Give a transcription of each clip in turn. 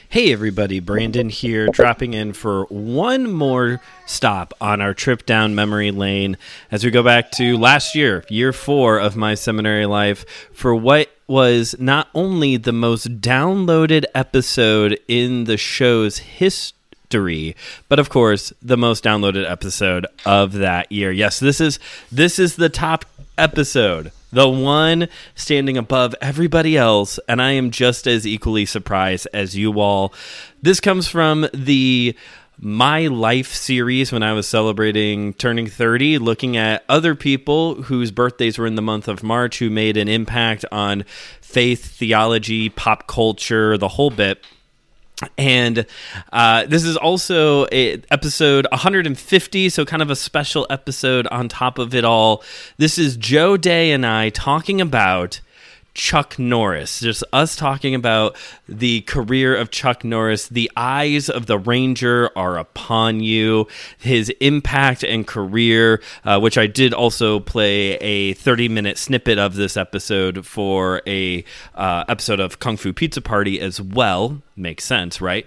Hey everybody, Brandon here, dropping in for one more stop on our trip down memory lane as we go back to last year, year 4 of my seminary life, for what was not only the most downloaded episode in the show's history, but of course, the most downloaded episode of that year. Yes, this is the top episode. The one standing above everybody else, and I am just as equally surprised as you all. This comes from the My Life series when I was celebrating turning 30, looking at other people whose birthdays were in the month of March who made an impact on faith, theology, pop culture, the whole bit. And this is also episode 150, so kind of a special episode on top of it all. This is Joe Day and I talking about Chuck Norris, just us talking about the career of Chuck Norris. The eyes of the Ranger are upon you, his impact and career, which I did also play a 30-minute snippet of this episode for a episode of Kung Fu Pizza Party as well. Makes sense, right?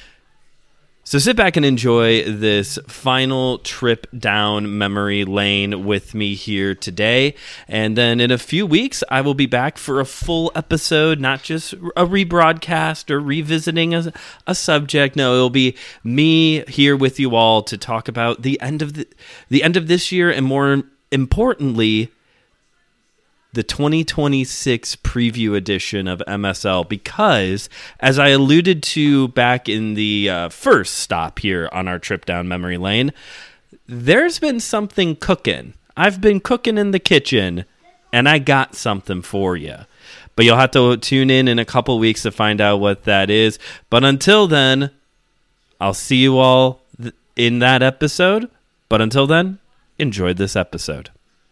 So sit back and enjoy this final trip down memory lane with me here today. And then in a few weeks, I will be back for a full episode, not just a rebroadcast or revisiting a subject. No, it'll be me here with you all to talk about the end of this year, and more importantly, the 2026 preview edition of MSL, because, as I alluded to back in the first stop here on our trip down memory lane, there's been something cooking. I've been cooking in the kitchen, and I got something for you. But you'll have to tune in a couple weeks to find out what that is. But until then, I'll see you all in that episode. But until then, enjoy this episode.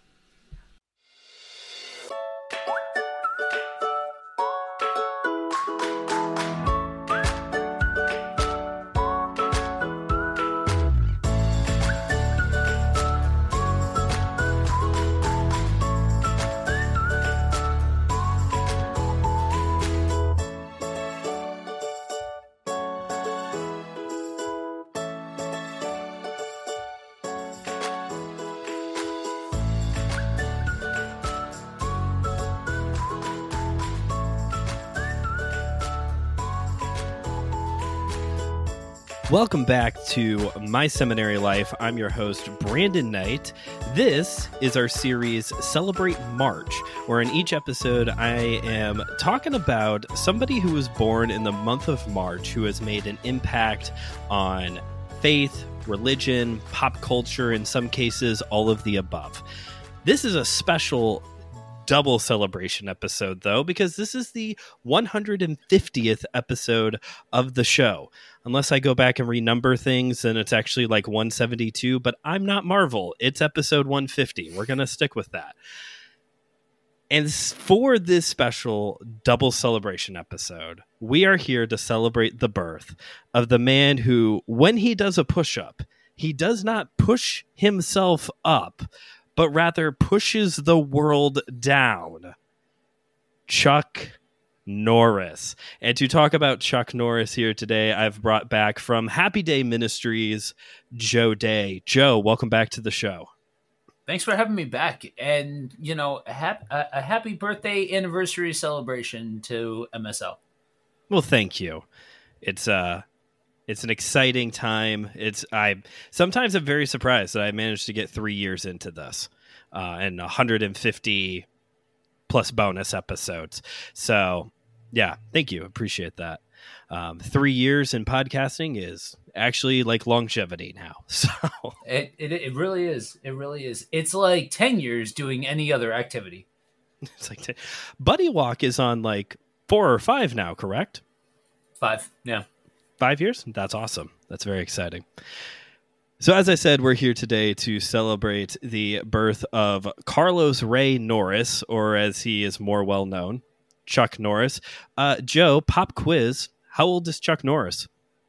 Welcome back to My Seminary Life. I'm your host, Brandon Knight. This is our series, Celebrate March, where in each episode I am talking about somebody who was born in the month of March who has made an impact on faith, religion, pop culture, in some cases, all of the above. This is a special double celebration episode, though, because this is the 150th episode of the show. Unless I go back and renumber things, and it's actually like 172, but I'm not Marvel. It's episode 150. We're going to stick with that. And for this special double celebration episode, we are here to celebrate the birth of the man who, when he does a push-up, he does not push himself up, but rather pushes the world down. Chuck Norris. And to talk about Chuck Norris here today, I've brought back from Happy Day Ministries, Joe Day. Joe, welcome back to the show. Thanks for having me back. And, you know, a happy birthday anniversary celebration to MSL. Well, thank you. It's an exciting time. Sometimes I'm very surprised that I managed to get 3 years into this and 150 plus bonus episodes. So yeah, thank you. Appreciate that. 3 years in podcasting is actually like longevity now. So it really is. It really is. It's like 10 years doing any other activity. It's like Buddy Walk is on like 4 or 5 now, correct? 5. Yeah. 5 years? That's awesome. That's very exciting. So as I said, we're here today to celebrate the birth of Carlos Ray Norris, or as he is more well known, Chuck Norris. Joe, pop quiz. How old is Chuck Norris?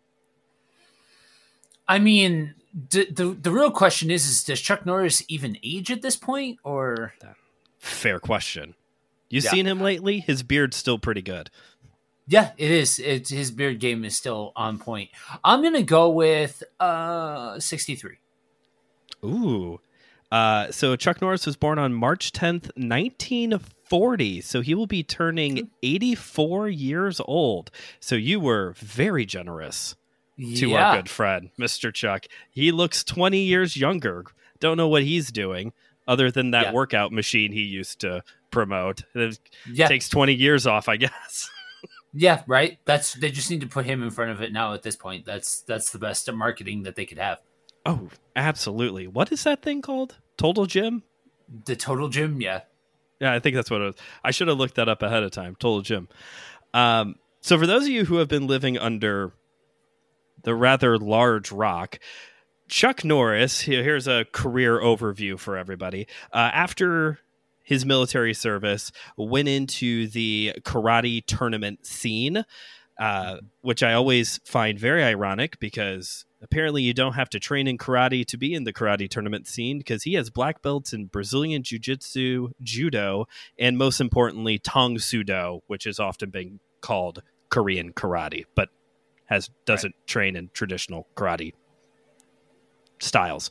I mean, the real question is does Chuck Norris even age at this point? Or Fair question. You seen him lately? His beard's still pretty good. Yeah, it is. It's his beard game is still on point. I'm gonna go with 63. Ooh. So Chuck Norris was born on March 10th, 1940. So he will be turning 84 years old. So you were very generous to our Yeah, good friend, Mr. Chuck. He looks 20 years younger. Don't know what he's doing other than that yeah, workout machine he used to promote. It yeah, takes 20 years off, I guess. yeah. Right. They just need to put him in front of it now. At this point, that's the best marketing that they could have. Oh, absolutely. What is that thing called? Total Gym? The Total Gym. Yeah. Yeah, I think that's what it was. I should have looked that up ahead of time. Total Gym. So for those of you who have been living under the rather large rock, Chuck Norris, here's a career overview for everybody. After his military service, went into the karate tournament scene, which I always find very ironic because apparently you don't have to train in karate to be in the karate tournament scene, because he has black belts in Brazilian jiu-jitsu, judo, and most importantly, Tong Sudo, which has often been called Korean karate, but doesn't train in traditional karate styles.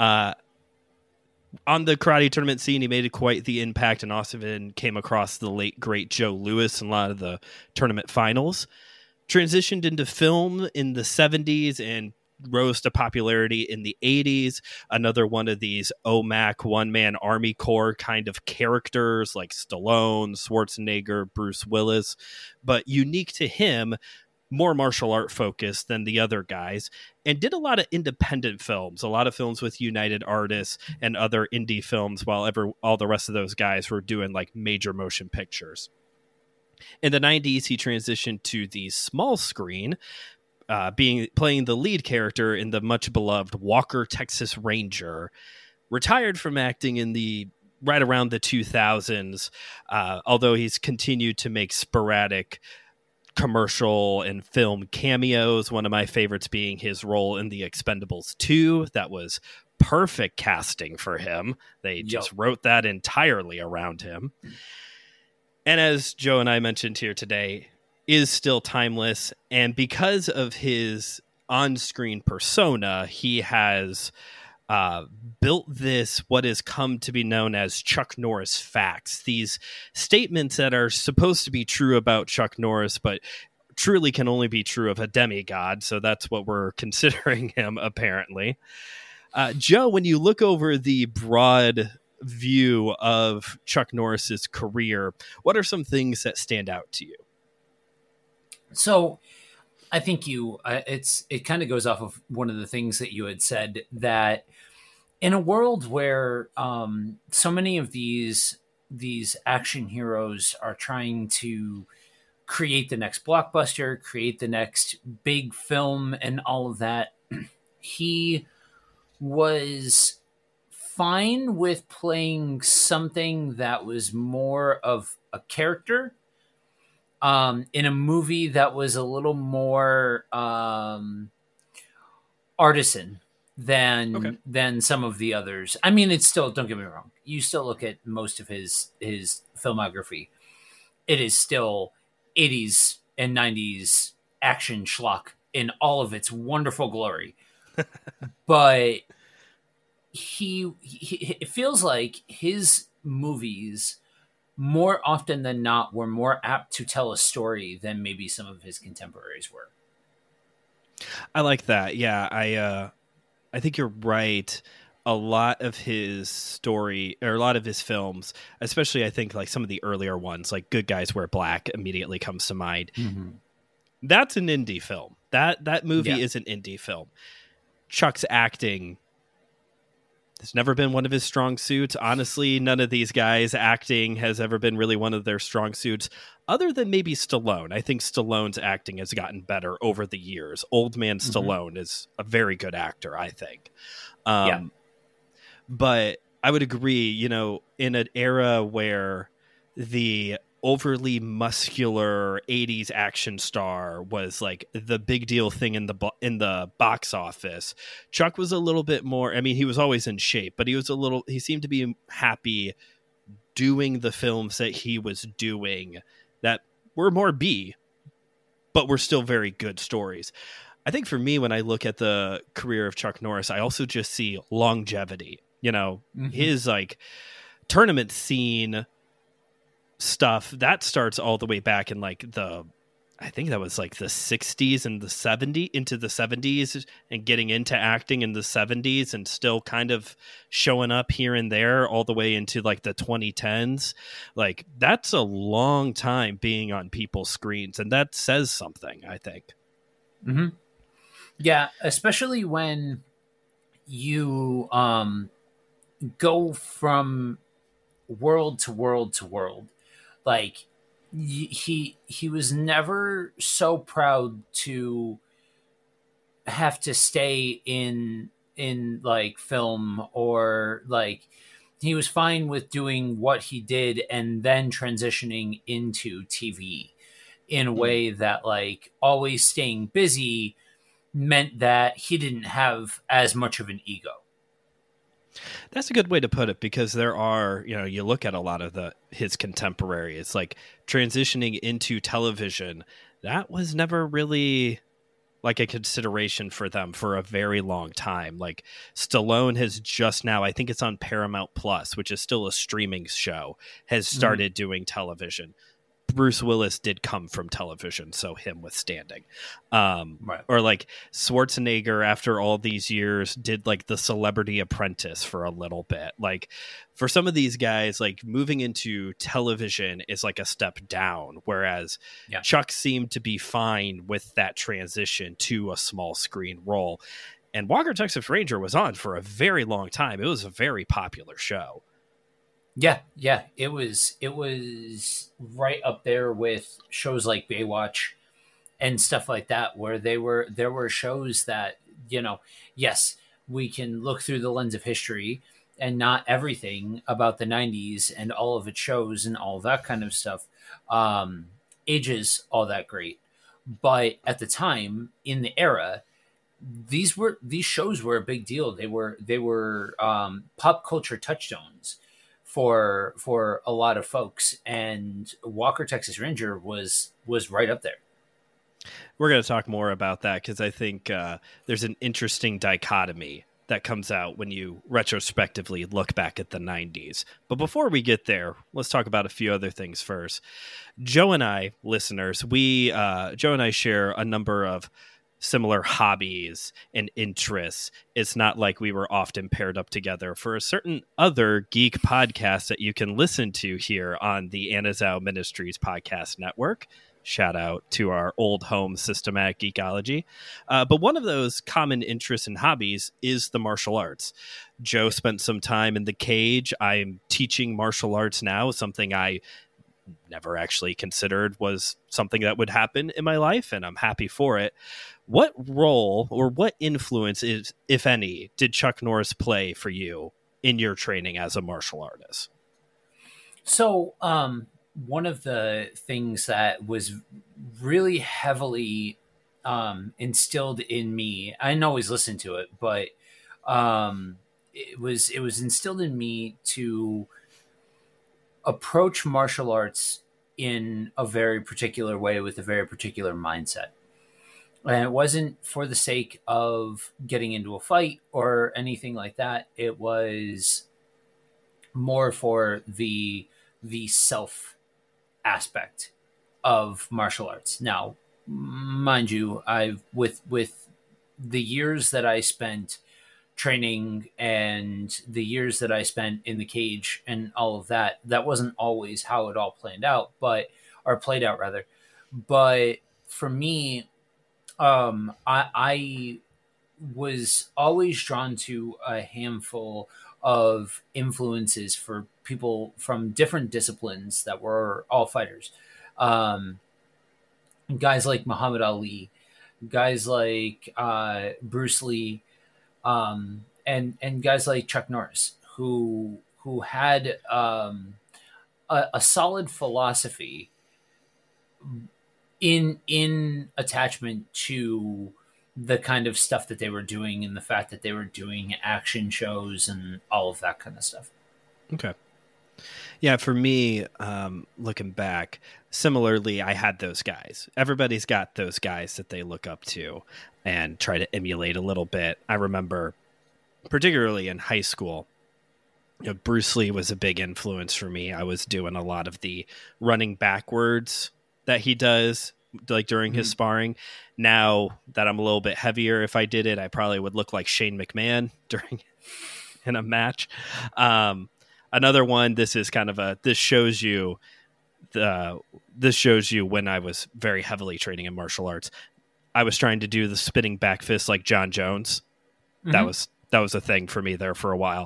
On the karate tournament scene, he made quite the impact and also came across the late, great Joe Louis in a lot of the tournament finals. Transitioned into film in the 70s and rose to popularity in the 80s. Another one of these OMAC one-man Army Corps kind of characters like Stallone, Schwarzenegger, Bruce Willis. But unique to him, more martial art focused than the other guys, and did a lot of independent films, a lot of films with United Artists and other indie films, while all the rest of those guys were doing like major motion pictures. In the 90s, he transitioned to the small screen, playing the lead character in the much beloved Walker, Texas Ranger. Retired from acting in the right around the 2000s, although he's continued to make sporadic commercial and film cameos. One of my favorites being his role in The Expendables 2. That was perfect casting for him. They just wrote that entirely around him. And as Joe and I mentioned here today, is still timeless. And because of his on-screen persona, he has built this, what has come to be known as Chuck Norris facts. These statements that are supposed to be true about Chuck Norris, but truly can only be true of a demigod. So that's what we're considering him, apparently. Joe, when you look over the broad view of Chuck Norris's career, what are some things that stand out to you? So I think it kind of goes off of one of the things that you had said, that in a world where so many of these action heroes are trying to create the next blockbuster, create the next big film and all of that, he was fine with playing something that was more of a character in a movie that was a little more artisan than some of the others. I mean, it's still, don't get me wrong, you still look at most of his filmography, it is still 80s and 90s action schlock in all of its wonderful glory. But it feels like his movies more often than not were more apt to tell a story than maybe some of his contemporaries were. I like that. Yeah, I think you're right. A lot of his story, or a lot of his films, especially I think like some of the earlier ones, like Good Guys Wear Black immediately comes to mind. Mm-hmm. That's an indie film. That movie is an indie film. Chuck's acting has never been one of his strong suits. Honestly, none of these guys' acting has ever been really one of their strong suits, other than maybe Stallone. I think Stallone's acting has gotten better over the years. Old man Stallone is a very good actor, I think. But I would agree, in an era where the overly muscular 80s action star was like the big deal thing in the box office, Chuck was a little bit more, I mean, he was always in shape, but he seemed to be happy doing the films that he was doing that were more B, but were still very good stories. I think for me, when I look at the career of Chuck Norris, I also just see longevity. You know, his like tournament scene stuff that starts all the way back in like I think that was like the 60s and the 70s into the 70s, and getting into acting in the 70s and still kind of showing up here and there all the way into like the 2010s. Like that's a long time being on people's screens, and that says something, I think. Yeah, especially when you go from world to world to world. Like he was never so proud to have to stay in like film, or like he was fine with doing what he did and then transitioning into TV in a way that like always staying busy meant that he didn't have as much of an ego. That's a good way to put it, because there are, you know, you look at a lot of his contemporaries, like transitioning into television, that was never really like a consideration for them for a very long time. Like Stallone has just now, I think it's on Paramount Plus, which is still a streaming show, has started doing television. Bruce Willis did come from television, so him withstanding. Right. Or like Schwarzenegger, after all these years, did like The Celebrity Apprentice for a little bit. Like for some of these guys, like moving into television is like a step down, whereas Chuck seemed to be fine with that transition to a small screen role. And Walker, Texas Ranger was on for a very long time. It was a very popular show. Yeah, it was right up there with shows like Baywatch and stuff like that, where there were shows that, you know, yes, we can look through the lens of history, and not everything about the 90s and all of its shows and all of that kind of stuff ages all that great. But at the time, in the era, these shows were a big deal. They were pop culture touchstones for a lot of folks, and Walker, Texas Ranger was right up there. We're going to talk more about that, because I think there's an interesting dichotomy that comes out when you retrospectively look back at the 90s. But before we get there, let's talk about a few other things first. Joe and I, listeners, Joe and I share a number of similar hobbies and interests. It's not like we were often paired up together for a certain other geek podcast that you can listen to here on the Anazao Ministries podcast network. Shout out to our old home, Systematic Geekology. But one of those common interests and hobbies is the martial arts. Joe spent some time in the cage. I'm teaching martial arts now, something I never actually considered was something that would happen in my life, and I'm happy for it. What role or what influence, if any, did Chuck Norris play for you in your training as a martial artist? So, one of the things that was really heavily instilled in me, I didn't always listen to it, but it was instilled in me to approach martial arts in a very particular way with a very particular mindset. And it wasn't for the sake of getting into a fight or anything like that. It was more for the self aspect of martial arts. Now, mind you, I've with the years that I spent training and the years that I spent in the cage and all of that, that wasn't always how it all played out. But for me, I was always drawn to a handful of influences for people from different disciplines that were all fighters. Guys like Muhammad Ali, guys like Bruce Lee, and guys like Chuck Norris, who had a solid philosophy in attachment to the kind of stuff that they were doing, and the fact that they were doing action shows and all of that kind of stuff. Okay. Yeah, for me, looking back, similarly, I had those guys. Everybody's got those guys that they look up to and try to emulate a little bit. I remember, particularly in high school, Bruce Lee was a big influence for me. I was doing a lot of the running backwards that he does, like during his sparring. Now that I'm a little bit heavier, if I did it, I probably would look like Shane McMahon in a match. Another one. This is kind of this shows you when I was very heavily training in martial arts. I was trying to do the spinning back fist like John Jones. That was a thing for me there for a while.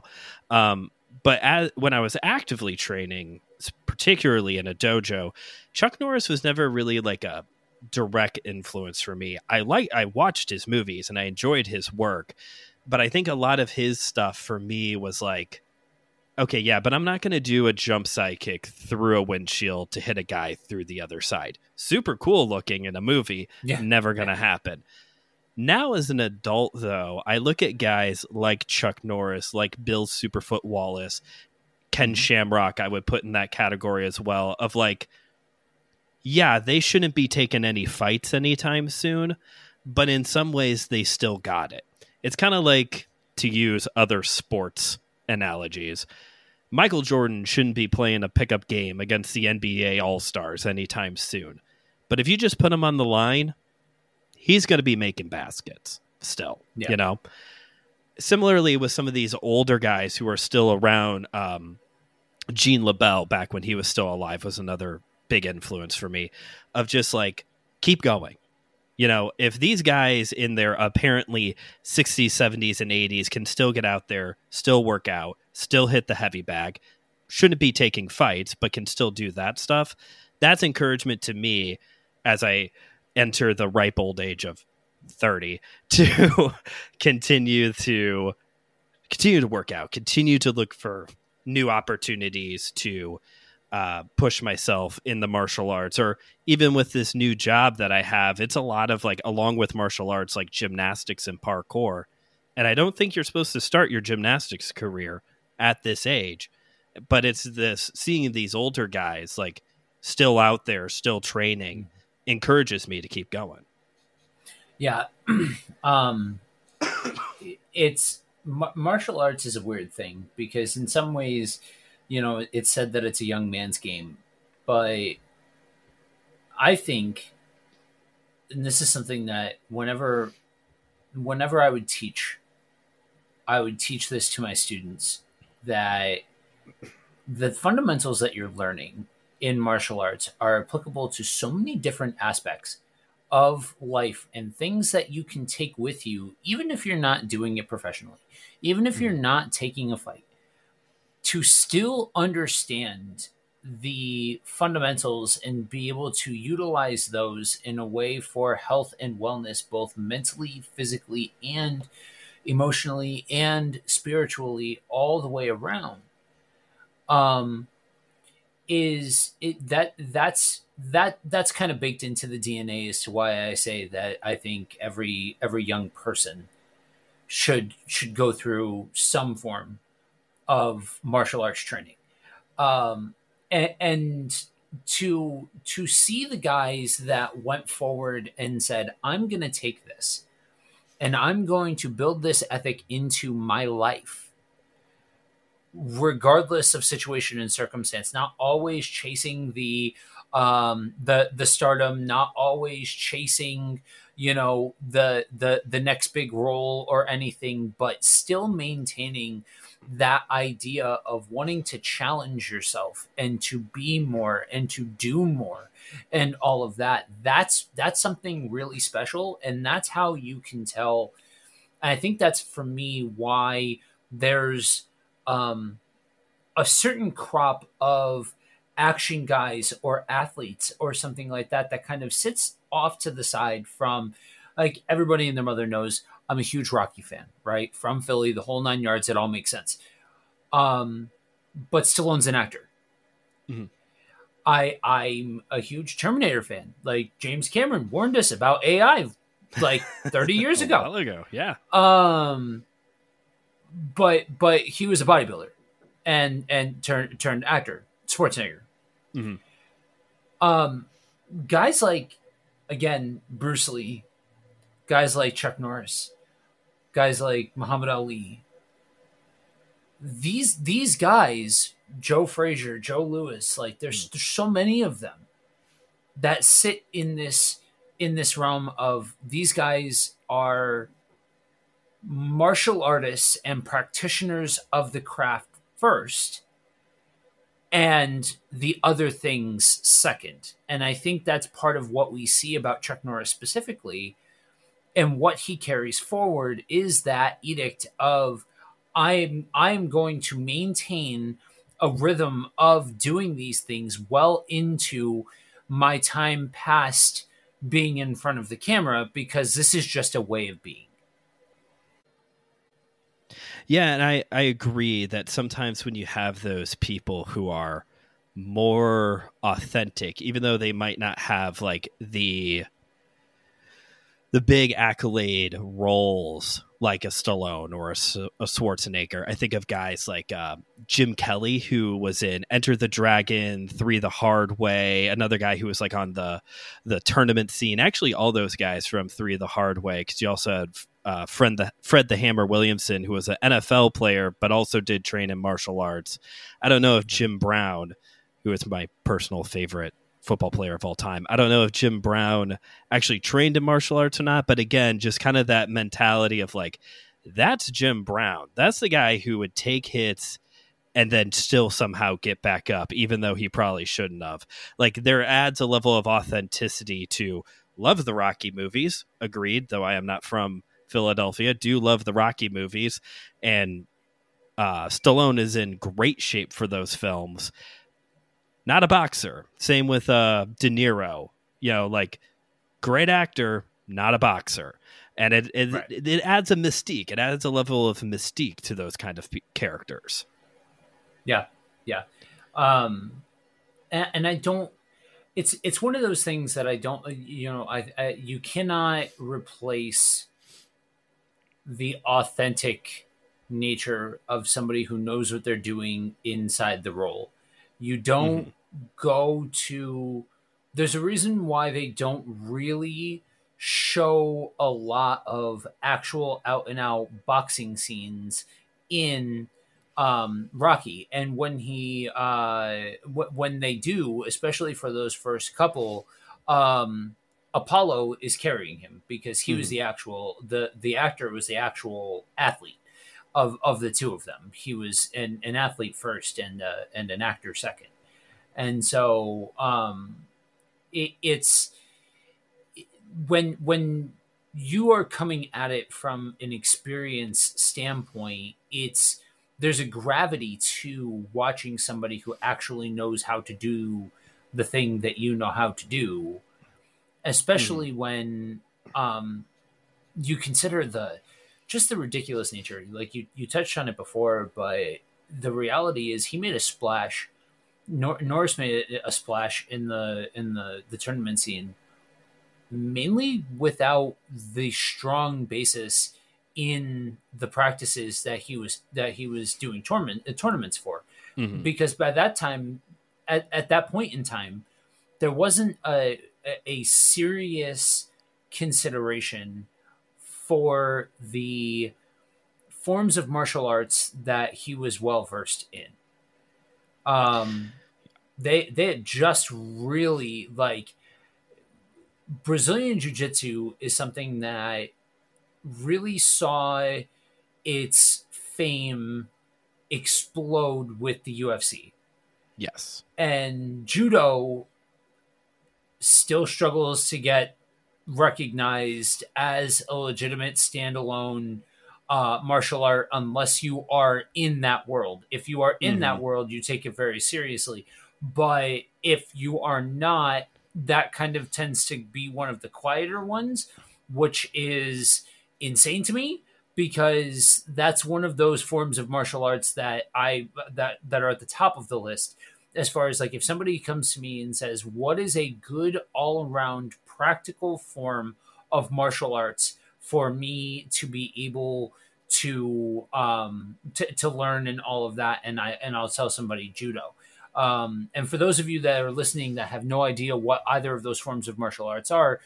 But when I was actively training, particularly in a dojo, Chuck Norris was never really like a direct influence for me. I watched his movies and I enjoyed his work, but I think a lot of his stuff for me was like, okay, yeah, but I'm not going to do a jump side kick through a windshield to hit a guy through the other side. Super cool looking in a movie, never going to happen. Now, as an adult, though, I look at guys like Chuck Norris, like Bill Superfoot Wallace, Ken Shamrock, I would put in that category as well, of like, yeah, they shouldn't be taking any fights anytime soon, but in some ways, they still got it. It's kind of like, to use other sports analogies, Michael Jordan shouldn't be playing a pickup game against the NBA All-Stars anytime soon. But if you just put him on the line, he's going to be making baskets still, Similarly, with some of these older guys who are still around, Gene LaBelle, back when he was still alive, was another big influence for me of just like, keep going. If these guys in their apparently 60s, 70s, and 80s can still get out there, still work out, still hit the heavy bag, shouldn't be taking fights, but can still do that stuff, that's encouragement to me as I enter the ripe old age of 30 to continue to work out, continue to look for new opportunities to push myself in the martial arts, or even with this new job that I have, it's a lot of like, along with martial arts, like gymnastics and parkour. And I don't think you're supposed to start your gymnastics career at this age, but it's this seeing these older guys like still out there, still training, encourages me to keep going. Yeah. It's martial arts is a weird thing because in some ways, it's said that it's a young man's game, but I think, and this is something that whenever I would teach this to my students, that the fundamentals that you're learning in martial arts are applicable to so many different aspects of life and things that you can take with you, even if you're not doing it professionally, even if you're not taking a fight, to still understand the fundamentals and be able to utilize those in a way for health and wellness, both mentally, physically, and emotionally and spiritually, all the way around. That's kind of baked into the DNA as to why I say that I think every young person should go through some form of martial arts training. And to see the guys that went forward and said, I'm going to take this and I'm going to build this ethic into my life, regardless of situation and circumstance, not always chasing the stardom, not always chasing, the next big role or anything, but still maintaining that idea of wanting to challenge yourself and to be more and to do more and all of that. That's something really special. And that's how you can tell. And I think that's, for me, why there's a certain crop of action guys or athletes or something like that kind of sits off to the side from, like, everybody and their mother knows I'm a huge Rocky fan, right? From Philly, the whole 9 yards, it all makes sense. But Stallone's an actor. Mm-hmm. I'm a huge Terminator fan. Like, James Cameron warned us about AI like 30 years ago. A while ago, yeah. But he was a bodybuilder and turned actor. Schwarzenegger. Mhm. Guys like, again, Bruce Lee, guys like Chuck Norris, guys like Muhammad Ali. These guys, Joe Frazier, Joe Louis, like there's so many of them that sit in this realm of these guys are martial artists and practitioners of the craft first, and the other things second. And I think that's part of what we see about Chuck Norris specifically, and what he carries forward is that edict of I'm going to maintain a rhythm of doing these things well into my time past being in front of the camera, because this is just a way of being. Yeah, and I agree that sometimes when you have those people who are more authentic, even though they might not have like the big accolade roles like a Stallone or a Schwarzenegger. I think of guys like Jim Kelly, who was in Enter the Dragon, Three the Hard Way, another guy who was like on the tournament scene. Actually, all those guys from Three the Hard Way, because you also had Fred the Hammer Williamson, who was an NFL player, but also did train in martial arts. I don't know if Jim Brown, who is my personal favorite football player of all time, I don't know if Jim Brown actually trained in martial arts or not, but again, just kind of that mentality of like, that's Jim Brown. That's the guy who would take hits and then still somehow get back up, even though he probably shouldn't have. Like, there adds a level of authenticity to love the Rocky movies. Agreed, though I am not from Philadelphia. Do love the Rocky movies. And Stallone is in great shape for those films. Not a boxer. Same with De Niro. You know, like, great actor, not a boxer. And it adds a mystique. It adds a level of mystique to those kind of characters. Yeah, yeah. And I don't. It's one of those things that I don't. You know, you cannot replace the authentic nature of somebody who knows what they're doing inside the role. You don't go to. There's a reason why they don't really show a lot of actual out and out boxing scenes in Rocky. And when when they do, especially for those first couple, Apollo is carrying him, because he was the actual the actor was the actual athlete of the two of them. He was an athlete first and an actor second. And so it's when you are coming at it from an experience standpoint, there's a gravity to watching somebody who actually knows how to do the thing that you know how to do, especially when you consider the ridiculous nature. Like you touched on it before, but the reality is he made a splash. Norris made a splash in the tournament scene, mainly without the strong basis in the practices that he was doing tournaments for, because by that time, at that point in time, there wasn't a serious consideration for the forms of martial arts that he was well versed in. They had just really, like, Brazilian Jiu-Jitsu is something that really saw its fame explode with the UFC. Yes. And Judo still struggles to get recognized as a legitimate standalone martial art unless you are in that world. If you are in that world, you take it very seriously. But if you are not, that kind of tends to be one of the quieter ones, which is insane to me, because that's one of those forms of martial arts that that are at the top of the list. As far as, like, if somebody comes to me and says, what is a good all-around practical form of martial arts for me to be able to learn and all of that, and I'll tell somebody judo. And for those of you that are listening that have no idea what either of those forms of martial arts are,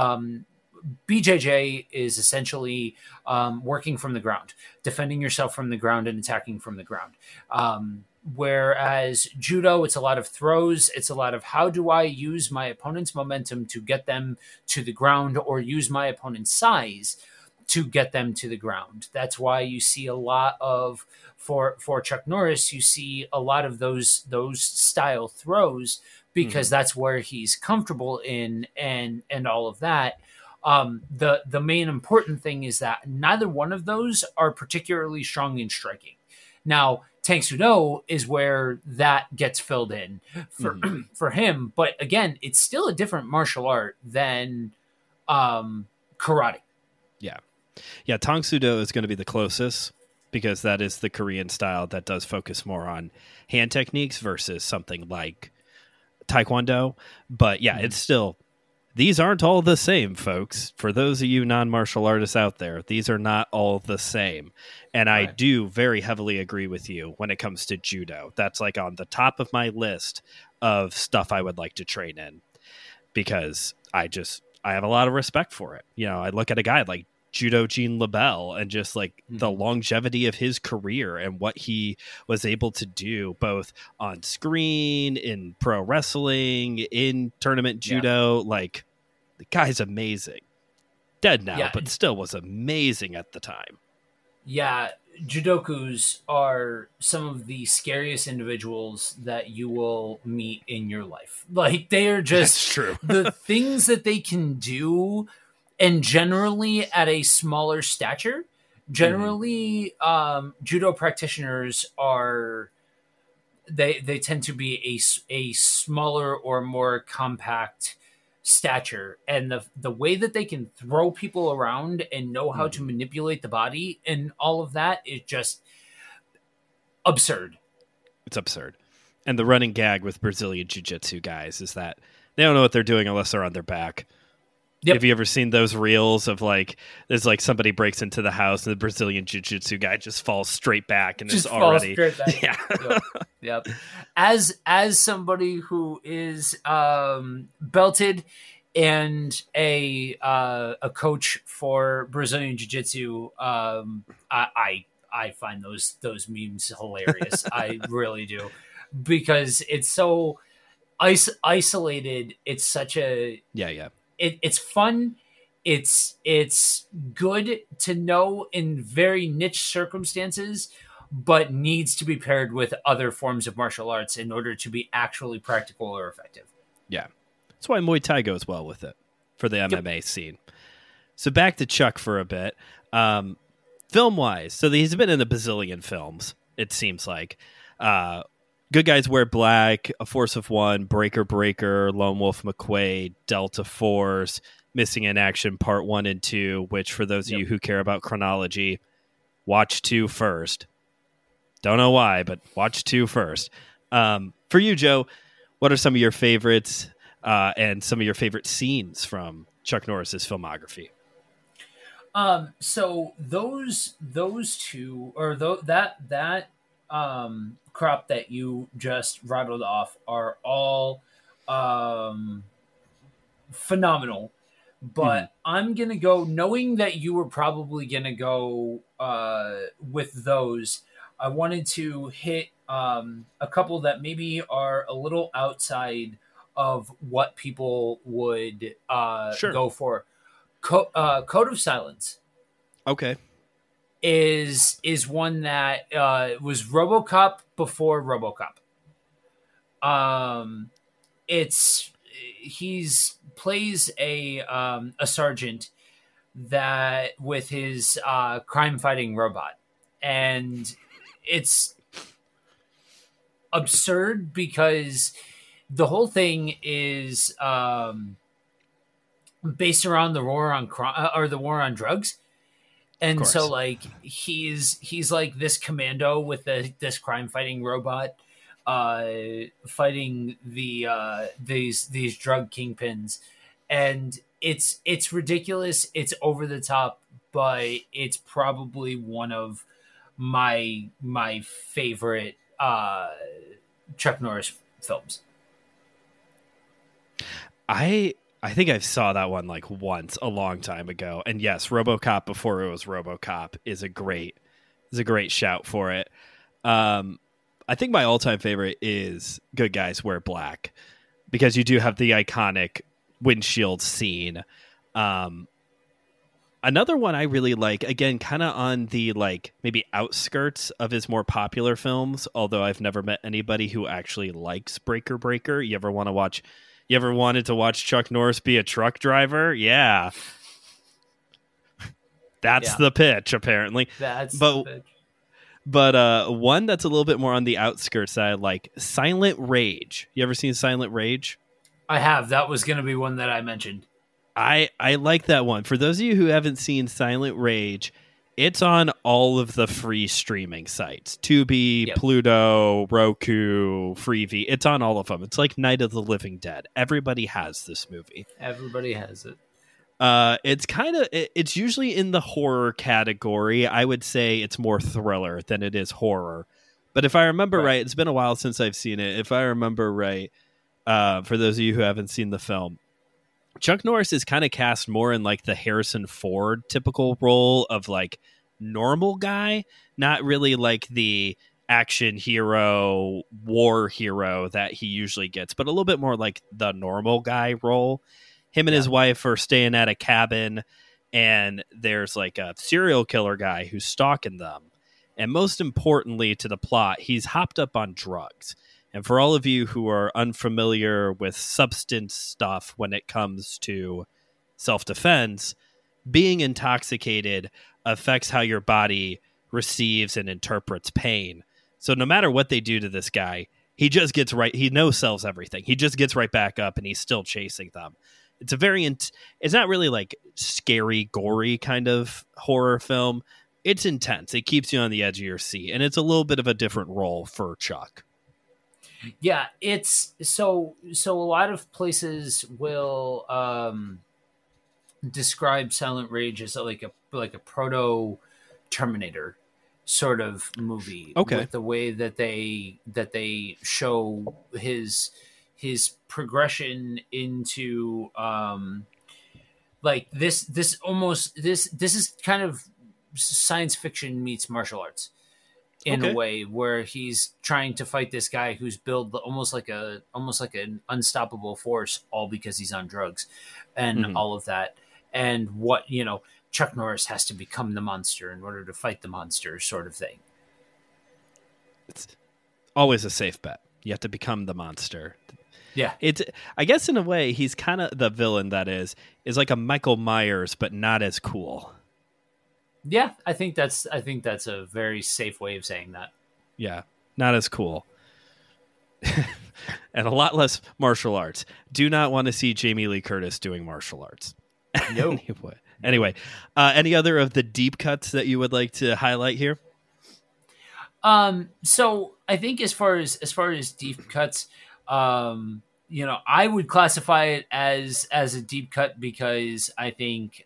BJJ is essentially working from the ground, defending yourself from the ground and attacking from the ground. Whereas judo, it's a lot of throws. It's a lot of how do I use my opponent's momentum to get them to the ground, or use my opponent's size to get them to the ground. That's why you see a lot of, for Chuck Norris, you see a lot of those style throws, because that's where he's comfortable in, and all of that. The main important thing is that neither one of those are particularly strong in striking. Now, Tang Soo Do is where that gets filled in for him, but again, it's still a different martial art than karate. Yeah, Tang Soo Do is going to be the closest, because that is the Korean style that does focus more on hand techniques versus something like Taekwondo. But yeah, it's still, these aren't all the same, folks. For those of you non-martial artists out there, these are not all the same. And I do very heavily agree with you when it comes to judo. That's like on the top of my list of stuff I would like to train in, because I have a lot of respect for it. You know, I look at a guy like Judo Gene LaBelle and just like the longevity of his career and what he was able to do both on screen, in pro wrestling, in tournament judo. Like, the guy's amazing. Dead now, but still was amazing at the time. Yeah, judokus are some of the scariest individuals that you will meet in your life. Like, they are just That's true. the things that they can do. And generally at a smaller stature, judo practitioners are, they tend to be a smaller or more compact stature. And the way that they can throw people around and know how to manipulate the body and all of that is just absurd. It's absurd. And the running gag with Brazilian Jiu-Jitsu guys is that they don't know what they're doing unless they're on their back. Yep. Have you ever seen those reels of like, there's like somebody breaks into the house and the Brazilian Jiu-Jitsu guy just falls straight back and just is already straight back. Yeah. Yep. As somebody who is belted and a coach for Brazilian Jiu-Jitsu, I find those memes hilarious. I really do, because it's so isolated. It's such a It's fun. It's good to know in very niche circumstances, but needs to be paired with other forms of martial arts in order to be actually practical or effective. Yeah. That's why Muay Thai goes well with it for the MMA scene. So back to Chuck for a bit. Film-wise, so he's been in a bazillion films, it seems like. Good Guys Wear Black, A Force of One, Breaker Breaker, Lone Wolf McQuade, Delta Force, Missing in Action Part 1 and 2, which for those of you who care about chronology, watch 2 first. Don't know why, but watch 2 first. For you, Joe, what are some of your favorites and some of your favorite scenes from Chuck Norris's filmography? So those two, or that crop that you just rattled off are all phenomenal, but I'm gonna go, knowing that you were probably gonna go with those. I wanted to hit a couple that maybe are a little outside of what people would go for. Code of Silence. Okay. Is one that was RoboCop before RoboCop. He's plays a sergeant that with his crime fighting robot, and it's absurd because the whole thing is based around the war on crime, or the war on drugs. And so, like, he's like this commando with this crime fighting robot, fighting these drug kingpins, and it's ridiculous. It's over the top, but it's probably one of my favorite Chuck Norris films. I think I saw that one like once a long time ago. And yes, RoboCop before it was RoboCop is a great shout for it. I think my all-time favorite is Good Guys Wear Black, because you do have the iconic windshield scene. Another one I really like, again, kind of on the like maybe outskirts of his more popular films, although I've never met anybody who actually likes Breaker Breaker. You ever wanted to watch Chuck Norris be a truck driver? Yeah. That's the pitch, apparently. The pitch. But one that's a little bit more on the outskirts side, like Silent Rage. You ever seen Silent Rage? I have. That was going to be one that I mentioned. I like that one. For those of you who haven't seen Silent Rage, it's on all of the free streaming sites. Tubi, Pluto, Roku, Freevee. It's on all of them. It's like Night of the Living Dead. Everybody has this movie. Everybody has it. It's usually in the horror category. I would say it's more thriller than it is horror. But if I remember right, it's been a while since I've seen it. If I remember right, for those of you who haven't seen the film, Chuck Norris is kind of cast more in like the Harrison Ford typical role of like normal guy, not really like the action hero, war hero that he usually gets, but a little bit more like the normal guy role. Him and his wife are staying at a cabin, and there's like a serial killer guy who's stalking them. And most importantly to the plot, he's hopped up on drugs. And for all of you who are unfamiliar with substance stuff when it comes to self-defense, being intoxicated affects how your body receives and interprets pain. So no matter what they do to this guy, he just gets right. He no-sells everything. He just gets right back up, and he's still chasing them. It's a very, it's not really like scary, gory kind of horror film. It's intense. It keeps you on the edge of your seat, and it's a little bit of a different role for Chuck. Yeah, it's so a lot of places will describe Silent Rage as like a proto Terminator sort of movie. Okay. With the way that they show his progression into like this is kind of science fiction meets martial arts in a way, where he's trying to fight this guy who's built almost like an unstoppable force, all because he's on drugs and all of that. And what, Chuck Norris has to become the monster in order to fight the monster, sort of thing. It's always a safe bet. You have to become the monster. Yeah. I guess in a way, he's kind of the villain that is like a Michael Myers, but not as cool. Yeah, I think that's a very safe way of saying that. Yeah, not as cool. And a lot less martial arts. Do not want to see Jamie Lee Curtis doing martial arts. No. Anyway, any other of the deep cuts that you would like to highlight here? So I think as far as deep cuts, I would classify it as a deep cut because I think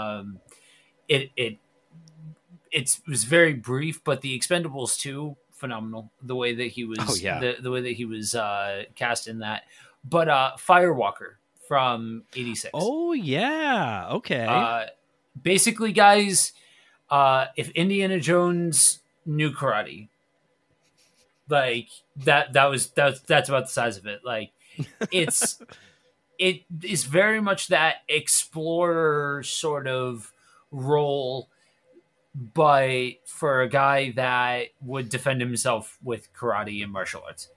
it was very brief, but the Expendables 2, phenomenal. The way that he was, the way that he was cast in that. But Firewalker from '86. Oh yeah, okay. Basically, guys, if Indiana Jones knew karate, like that's about the size of it. Like it is very much that explorer sort of role, but for a guy that would defend himself with karate and martial arts.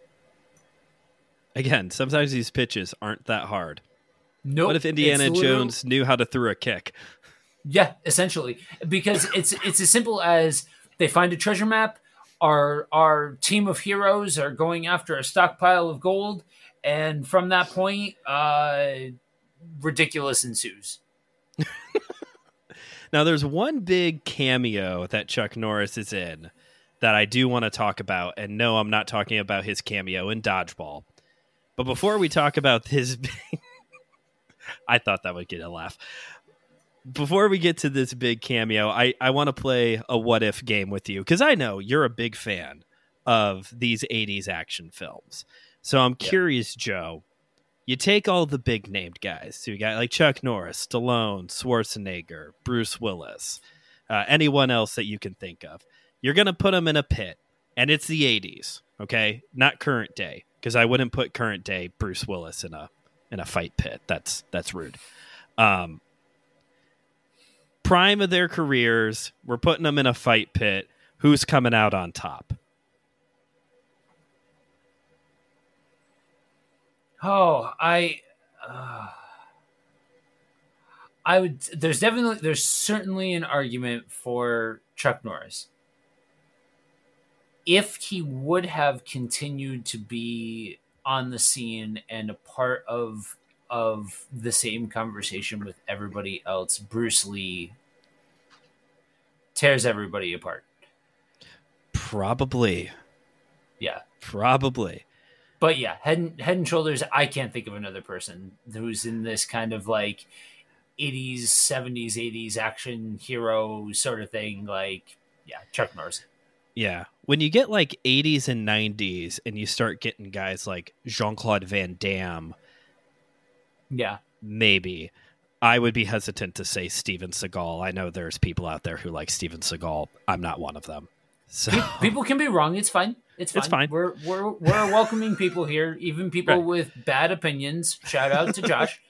Again, sometimes these pitches aren't that hard. Nope. What if Indiana Jones knew how to throw a kick? Yeah, essentially. Because it's as simple as they find a treasure map, our team of heroes are going after a stockpile of gold, and from that point, ridiculous ensues. Now, there's one big cameo that Chuck Norris is in that I do want to talk about. And no, I'm not talking about his cameo in Dodgeball. But before we talk about his... I thought that would get a laugh. Before we get to this big cameo, I want to play a what-if game with you. Because I know you're a big fan of these 80s action films. So I'm curious, Joe, you take all the big named guys. So you got like Chuck Norris, Stallone, Schwarzenegger, Bruce Willis, anyone else that you can think of. You're going to put them in a pit, and it's the 80s, okay? Not current day, because I wouldn't put current day Bruce Willis in a fight pit. That's rude. Prime of their careers, we're putting them in a fight pit. Who's coming out on top? Oh, I would. There's certainly an argument for Chuck Norris. If he would have continued to be on the scene and a part of the same conversation with everybody else, Bruce Lee tears everybody apart. Probably. Yeah. Probably. But yeah, head and shoulders, I can't think of another person who's in this kind of like 80s, 70s, 80s action hero sort of thing. Like, yeah, Chuck Norris. Yeah. When you get like 80s and 90s and you start getting guys like Jean-Claude Van Damme, yeah, maybe. I would be hesitant to say Steven Seagal. I know there's people out there who like Steven Seagal. I'm not one of them. So people can be wrong. It's fine. It's fine. We're welcoming people here, even people with bad opinions. Shout out to Josh.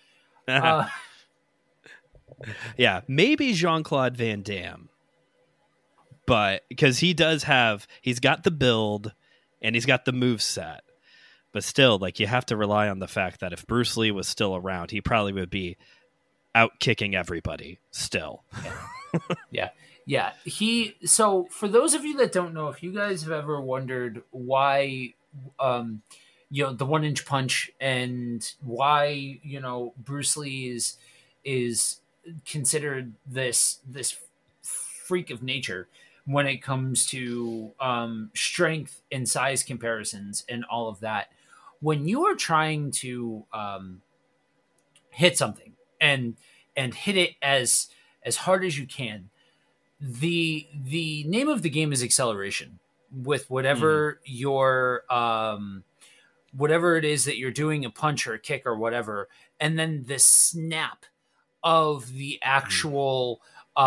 Yeah, maybe Jean-Claude Van Damme. But because he's got the build and he's got the move set. But still, like, you have to rely on the fact that if Bruce Lee was still around, he probably would be out kicking everybody still. Yeah. Yeah. So for those of you that don't know, if you guys have ever wondered why, the 1-inch punch and why, Bruce Lee is considered this freak of nature when it comes to strength and size comparisons and all of that. When you are trying to hit something and hit it as hard as you can, the name of the game is acceleration with whatever your whatever it is that you're doing, a punch or a kick or whatever, and then the snap of the actual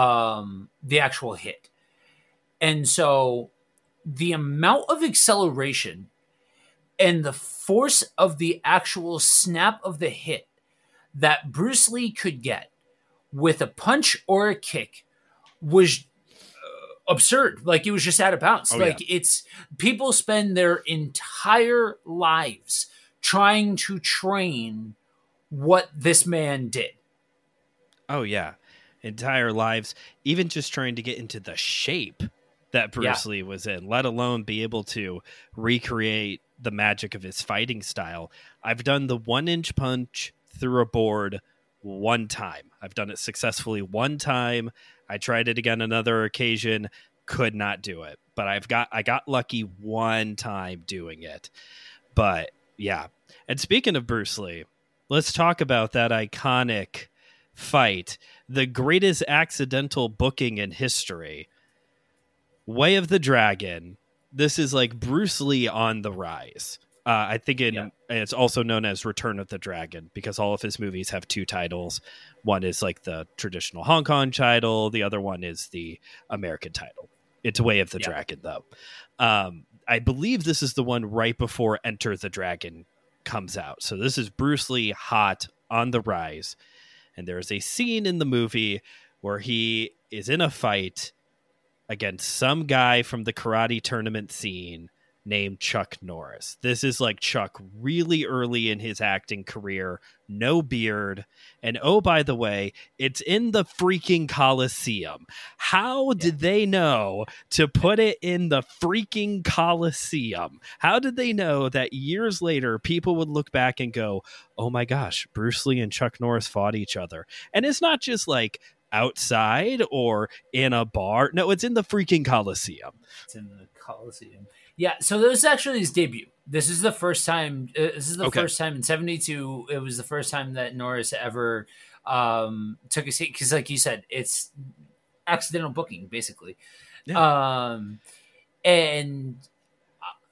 hit. And so the amount of acceleration and the force of the actual snap of the hit that Bruce Lee could get with a punch or a kick was absurd. Like, it was just out of bounds. It's people spend their entire lives trying to train what this man did. Oh yeah. Entire lives, even just trying to get into the shape that Bruce Lee was in, let alone be able to recreate the magic of his fighting style. I've done the 1-inch punch through a board one time. I've done it successfully one time. I tried it again another occasion, could not do it. But I got lucky one time doing it. But yeah. And speaking of Bruce Lee, let's talk about that iconic fight, the greatest accidental booking in history. Way of the Dragon. This is like Bruce Lee on the rise. I think it's also known as Return of the Dragon because all of his movies have two titles. One is like the traditional Hong Kong title. The other one is the American title. It's Way of the Dragon, though. I believe this is the one right before Enter the Dragon comes out. So this is Bruce Lee hot on the rise. And there's a scene in the movie where he is in a fight against some guy from the karate tournament scene named Chuck Norris. This is like Chuck really early in his acting career, no beard. And oh, by the way, it's in the freaking Coliseum. How did they know to put it in the freaking Coliseum? How did they know that years later people would look back and go, oh my gosh, Bruce Lee and Chuck Norris fought each other? And it's not just like outside or in a bar. No, it's in the freaking Coliseum. It's in the Coliseum. Yeah, so this is actually his debut. This is the first time. First time in '72. It was the first time that Norris ever took a seat because, like you said, it's accidental booking, basically. Yeah. And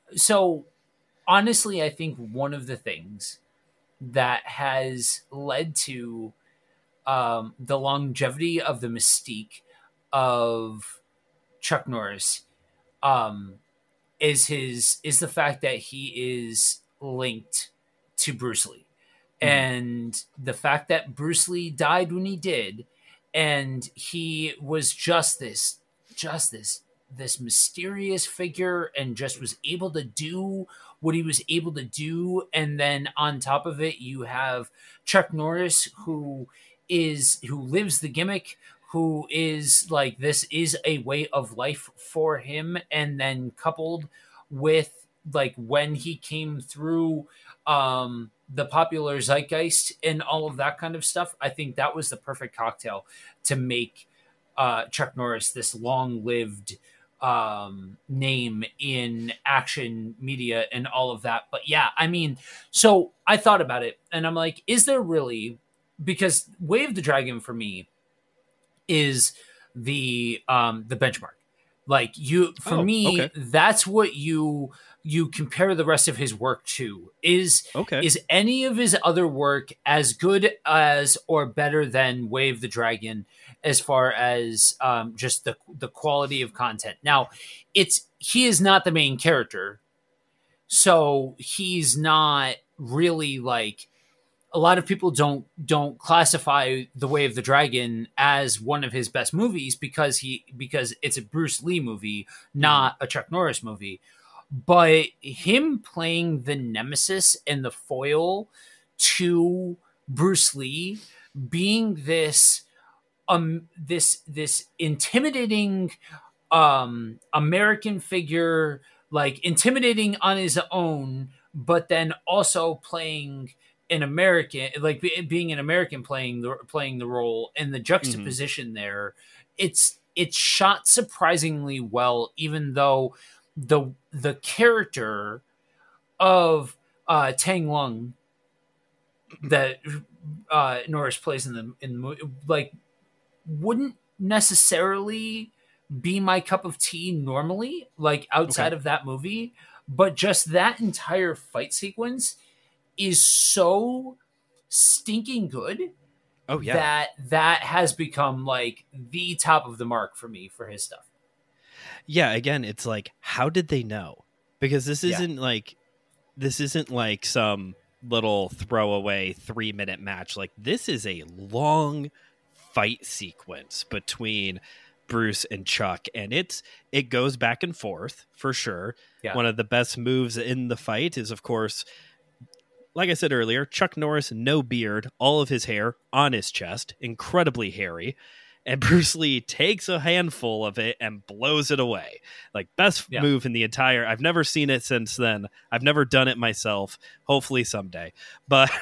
So honestly, I think one of the things that has led to the longevity of the mystique of Chuck Norris um, is the fact that he is linked to Bruce Lee, Mhm. and the fact that Bruce Lee died when he did, and he was just this mysterious figure, and just was able to do what he was able to do, and then on top of it, you have Chuck Norris who lives the gimmick, who is like, this is a way of life for him, and then coupled with like when he came through the popular zeitgeist and all of that kind of stuff, I think that was the perfect cocktail to make Chuck Norris this long-lived name in action media and all of that. But yeah, I mean, so I thought about it and I'm like, is there really, because Way of the Dragon for me is the benchmark. Like, you, for Oh, me, okay. that's what you compare the rest of his work to. Okay. Is any of his other work as good as or better than Way of the Dragon as far as just the quality of content? Now, he is not the main character, so he's not really like, a lot of people don't classify The Way of the Dragon as one of his best movies because it's a Bruce Lee movie, Mhm. not a Chuck Norris movie. But him playing the nemesis and the foil to Bruce Lee, being this intimidating American figure, like intimidating on his own, but then also playing an American, like being an American playing the role, and the Mhm. juxtaposition there, it's shot surprisingly well, even though the character of Tang Lung that Norris plays in the movie, like, wouldn't necessarily be my cup of tea normally, like Okay. outside of that movie, but just that entire fight sequence is so stinking good Oh yeah. that that has become like the top of the mark for me for his stuff. Yeah, again, it's like, how did they know? Because Yeah. this isn't like some little throwaway 3-minute match. Like, this is a long fight sequence between Bruce and Chuck, and it goes back and forth for sure. Yeah. One of the best moves in the fight is, of course, like I said earlier, Chuck Norris, no beard, all of his hair on his chest, incredibly hairy. And Bruce Lee takes a handful of it and blows it away. Like, best Yeah. move in the entire. I've never seen it since then. I've never done it myself. Hopefully someday. But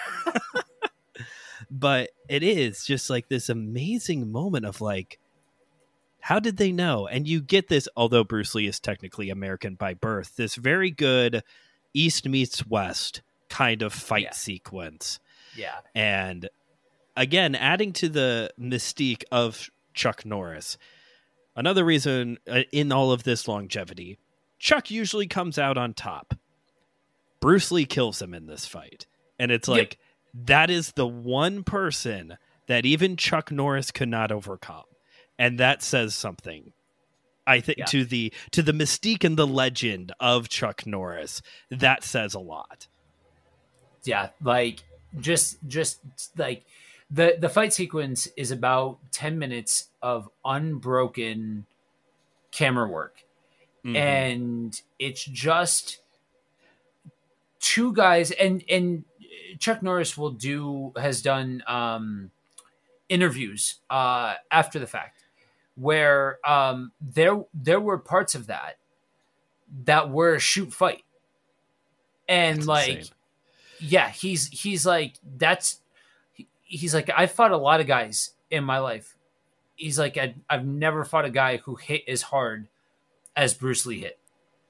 but it is just like this amazing moment of like, how did they know? And you get this, although Bruce Lee is technically American by birth, this very good East meets West kind of fight Yeah. sequence. Yeah. And again, adding to the mystique of Chuck Norris. Another reason in all of this longevity, Chuck usually comes out on top. Bruce Lee kills him in this fight. And it's Yep. like, that is the one person that even Chuck Norris could not overcome. And that says something. I think Yeah. to the mystique and the legend of Chuck Norris, that says a lot. Yeah. Like, just like the fight sequence is about 10 minutes of unbroken camera work, Mm-hmm. and it's just two guys, and Chuck Norris has done interviews after the fact, where there were parts of that were a shoot fight, and That's like, insane. yeah, he's like, he's like, I fought a lot of guys in my life. He's like, I've never fought a guy who hit as hard as Bruce Lee hit.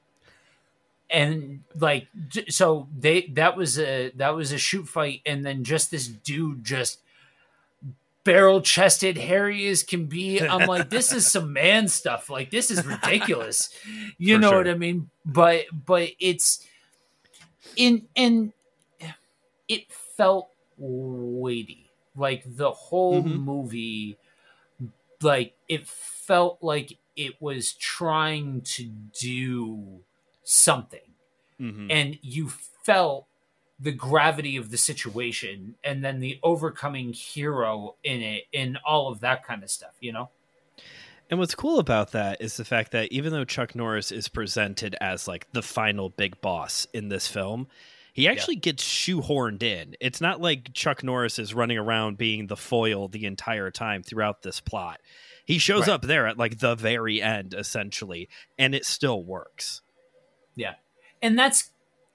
And like, so that was a shoot fight, and then just this dude just barrel chested, hairy as can be. I'm like, this is some man stuff. Like, this is ridiculous. You For know sure. what I mean? But it's and it felt weighty. Like the whole Mhm. movie, like it felt like it was trying to do something, Mhm. and you felt the gravity of the situation, and then the overcoming hero in it, and all of that kind of stuff. You know? And what's cool about that is the fact that even though Chuck Norris is presented as like the final big boss in this film, he actually gets shoehorned in. It's not like Chuck Norris is running around being the foil the entire time throughout this plot. He shows Right. up there at like the very end, essentially, and it still works. Yeah, and that's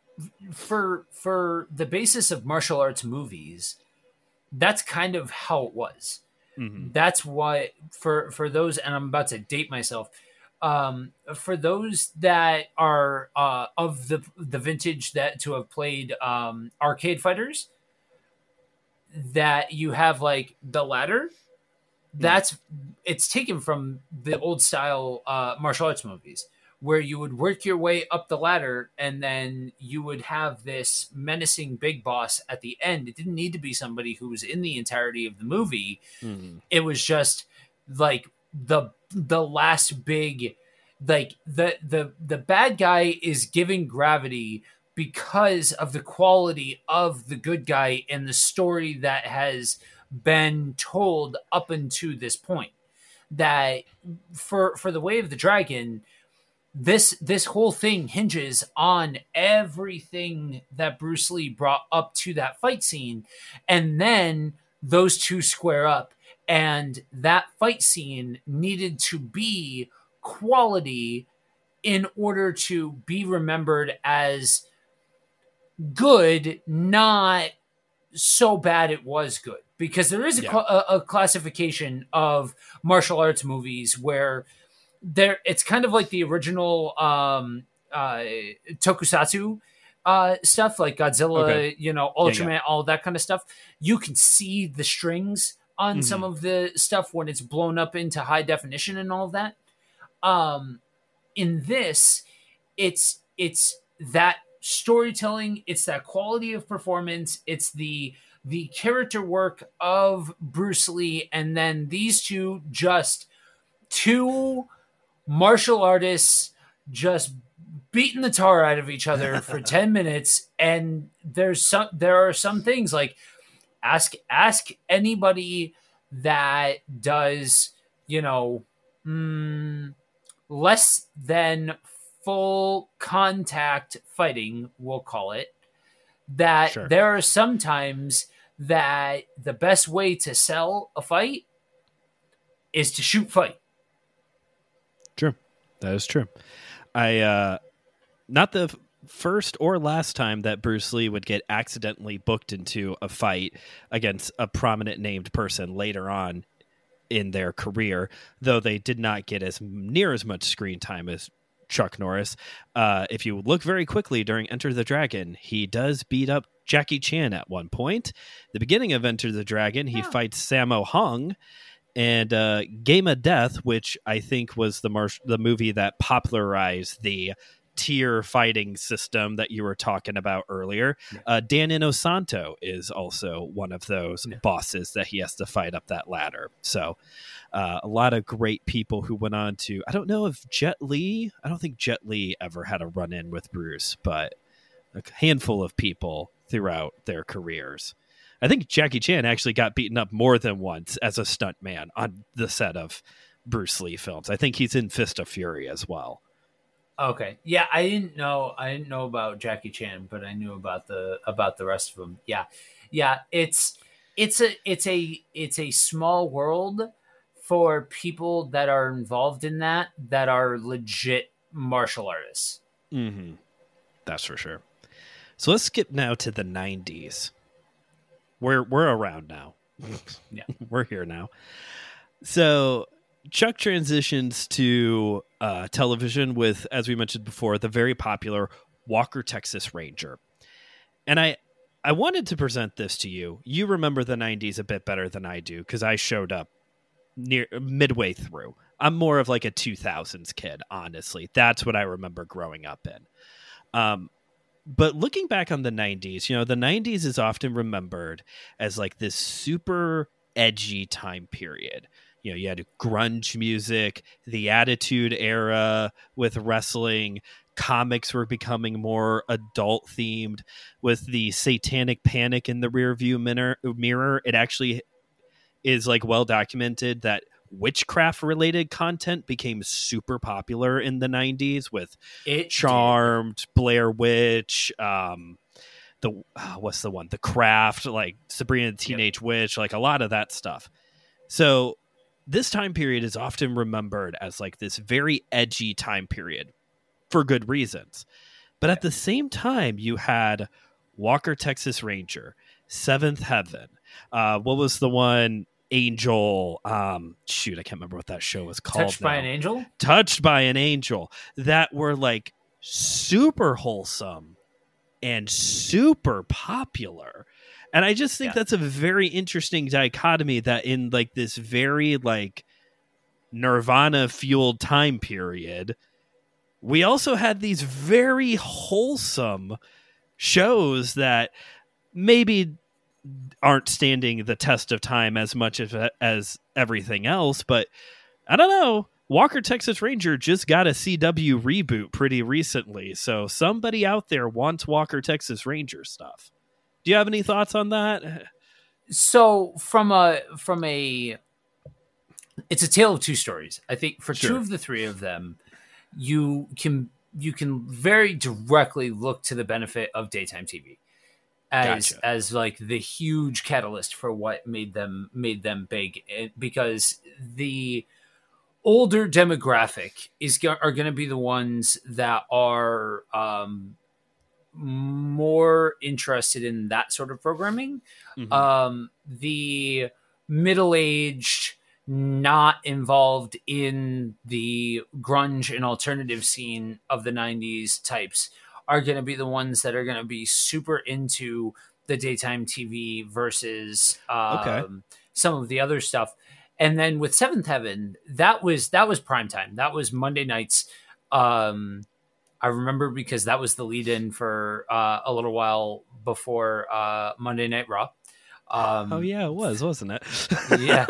for the basis of martial arts movies. That's kind of how it was. Mm-hmm. That's what for those, and I'm about to date myself. For those that are of the vintage that to have played arcade fighters, that you have like the ladder. That's it's taken from the old style martial arts movies where you would work your way up the ladder and then you would have this menacing big boss at the end. It didn't need to be somebody who was in the entirety of the movie. Mm-hmm. It was just like the last big, like the bad guy is giving gravity because of the quality of the good guy and the story that has been told up until this point. That for the Way of the Dragon, this whole thing hinges on everything that Bruce Lee brought up to that fight scene, and then those two square up, and that fight scene needed to be quality in order to be remembered as good, not so bad it was good. Because there is a classification of martial arts movies where it's kind of like the original tokusatsu stuff, like Godzilla, Ultraman, all that kind of stuff. You can see the strings on some of the stuff when it's blown up into high definition and all of that. In this, it's that storytelling, it's that quality of performance, it's the character work of Bruce Lee, and then these two martial artists just beating the tar out of each other for 10 minutes. And there are some things like ask anybody that does, less than full contact fighting, we'll call it, that there are some times that the best way to sell a fight is to shoot fight. True. That is true. Not the first or last time that Bruce Lee would get accidentally booked into a fight against a prominent named person later on in their career, though they did not get near as much screen time as Chuck Norris. If you look very quickly during Enter the Dragon, he does beat up Jackie Chan at one point. The beginning of Enter the Dragon, he fights Sammo Hung. And Game of Death, which I think was the movie that popularized the tier fighting system that you were talking about earlier. Dan Inosanto is also one of those bosses that he has to fight up that ladder. So a lot of great people who went on to, I don't think Jet Li ever had a run-in with Bruce, but a handful of people throughout their careers. I think Jackie Chan actually got beaten up more than once as a stuntman on the set of Bruce Lee films. I think he's in Fist of Fury as well. Okay. Yeah, I didn't know about Jackie Chan, but I knew about the rest of them. Yeah. Yeah, it's a small world for people that are involved in that are legit martial artists. Mm-hmm. That's for sure. So let's skip now to the 90s. We're around now. Yeah. We're here now. So Chuck transitions to television with, as we mentioned before, the very popular Walker Texas Ranger. And I wanted to present this to you. You remember the 90s a bit better than I do because I showed up near midway through. I'm more of like a 2000s kid, honestly. That's what I remember growing up in. But looking back on the 90s, the 90s is often remembered as like this super edgy time period. You had grunge music, the Attitude Era with wrestling, comics were becoming more adult themed with the Satanic Panic in the rearview mirror. It actually is like well documented that witchcraft related content became super popular in the 90s with Charmed, Blair Witch, what's the one? The Craft, like Sabrina the Teenage Witch, like a lot of that stuff. So this time period is often remembered as like this very edgy time period for good reasons. But at the same time, you had Walker, Texas Ranger, Seventh Heaven. What was the one? Angel. I can't remember what that show was called. Touched by an Angel? Touched by an Angel. That were like super wholesome and super popular. And I just think that's a very interesting dichotomy that in like this very like Nirvana fueled time period, we also had these very wholesome shows that maybe aren't standing the test of time as much as everything else. But I don't know. Walker, Texas Ranger just got a CW reboot pretty recently. So somebody out there wants Walker, Texas Ranger stuff. Do you have any thoughts on that? So from a it's a tale of two stories. I think for two of the three of them, you can very directly look to the benefit of daytime TV as like the huge catalyst for what made them big, because the older demographic are going to be the ones that are more interested in that sort of programming. Mm-hmm. The middle-aged, not involved in the grunge and alternative scene of the 90s types are going to be the ones that are going to be super into the daytime TV versus some of the other stuff. And then with Seventh Heaven, that was prime time. That was Monday nights. I remember because that was the lead-in for a little while before Monday Night Raw. It was, wasn't it? yeah.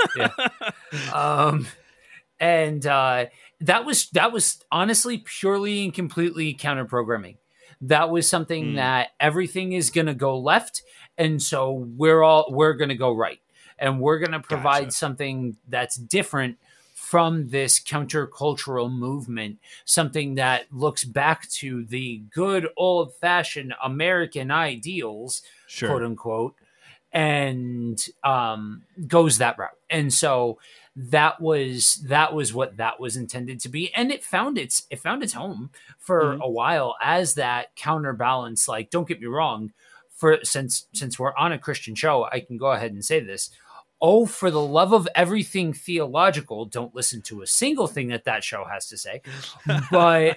And that was honestly purely and completely counter-programming. That was something that everything is going to go left, and so we're going to go right, and we're going to provide something that's different from this countercultural movement, something that looks back to the good old-fashioned American ideals, quote unquote, and goes that route. And so that was what that was intended to be, and it found its home for a while as that counterbalance. Like, don't get me wrong, since we're on a Christian show, I can go ahead and say this. Oh, for the love of everything theological, don't listen to a single thing that show has to say. But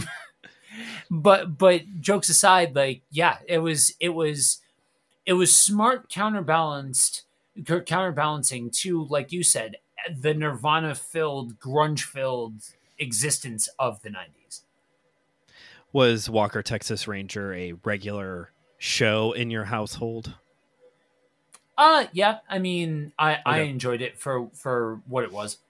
but jokes aside, like, yeah, it was smart counterbalancing to, like you said, the Nirvana-filled, grunge-filled existence of the 90s. Was Walker, Texas Ranger a regular show in your household? Yeah. I mean, I enjoyed it for what it was.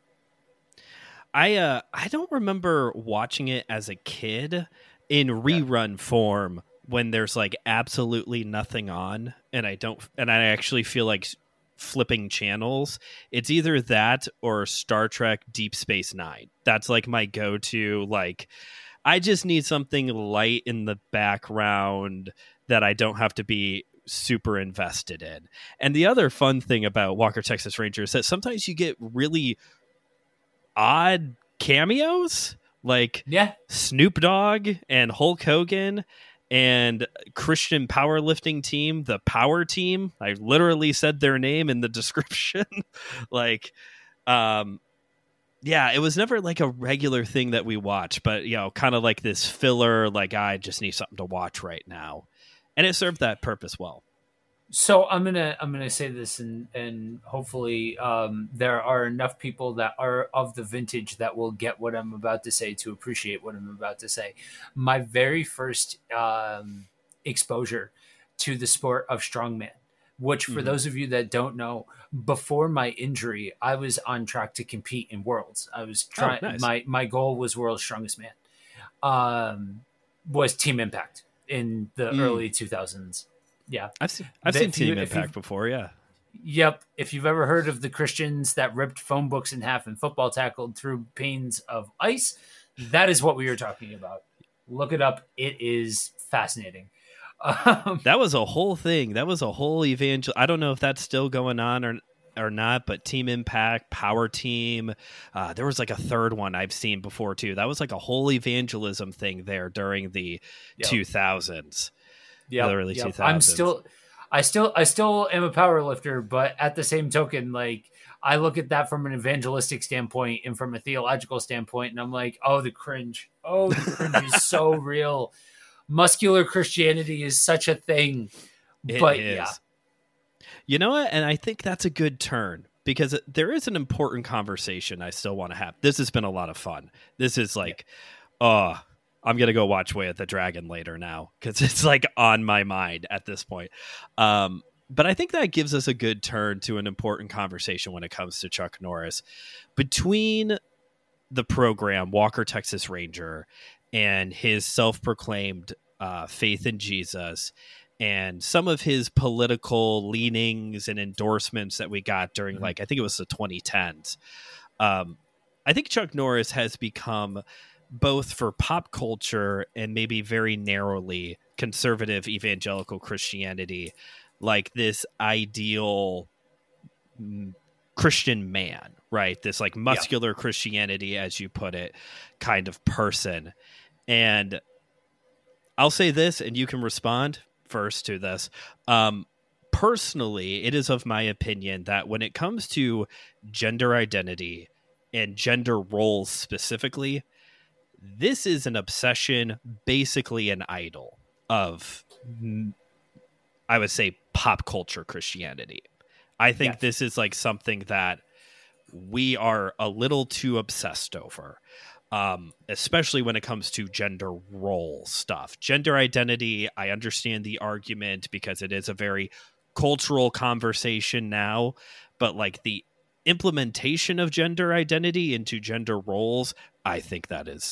I don't remember watching it as a kid in rerun form when there's like absolutely nothing on, and I actually feel like flipping channels. It's either that or Star Trek Deep Space Nine. That's like my go-to. Like, I just need something light in the background that I don't have to be super invested in. And the other fun thing about Walker, Texas Ranger is that sometimes you get really odd cameos, like Snoop Dogg and Hulk Hogan and Christian powerlifting team, the Power Team. I literally said their name in the description. Like, it was never like a regular thing that we watch, but kind of like this filler, like, I just need something to watch right now. And it served that purpose well. So I'm gonna say this, and hopefully there are enough people that are of the vintage that will get what I'm about to say to appreciate what I'm about to say. My very first exposure to the sport of strongman, which for Hmm. those of you that don't know, before my injury, I was on track to compete in worlds. I was Oh, trying. nice. My goal was world's strongest man. Um, was Team Impact in the Mm. early 2000s. Yeah, I've seen Team if you Impact before. Yeah. Yep. If you've ever heard of the Christians that ripped phone books in half and football tackled through panes of ice, that is what we are talking about. Look it up. It is fascinating. Um, That was a whole thing. That was a whole evangel. I don't know if that's still going on or not, but Team Impact, Power Team. There was like a third one I've seen before too. That was like a whole evangelism thing there during the yep. 2000s, the Yep. early Yep. 2000s. I still am a power lifter, but at the same token, like I look at that from an evangelistic standpoint and from a theological standpoint, and I'm like, oh, the cringe. Oh, the cringe is so real. Muscular Christianity is such a thing. It But yeah, is. You know what? And I think that's a good turn because there is an important conversation I still want to have. This has been a lot of fun. This is yeah, like, oh, I'm going to go watch Way of the Dragon later now because it's like on my mind at this point. But I think that gives us a good turn to an important conversation when it comes to Chuck Norris. Between the program, Walker, Texas Ranger, and his self proclaimed faith in Jesus, and some of his political leanings and endorsements that we got during, mhm, like, I think it was the 2010s. Um, I think Chuck Norris has become, both for pop culture and maybe very narrowly conservative evangelical Christianity, like this ideal Christian man, right? This like yeah, muscular Christianity, as you put it, kind of person. And I'll say this, and you can respond first to this. Personally, it is of my opinion that when it comes to gender identity and gender roles specifically, this is an obsession, basically an idol of, I would say, pop culture Christianity. I think yes, this is like something that we are a little too obsessed over, especially when it comes to gender role stuff. Gender identity, I understand the argument because it is a very cultural conversation now, but like the implementation of gender identity into gender roles, I think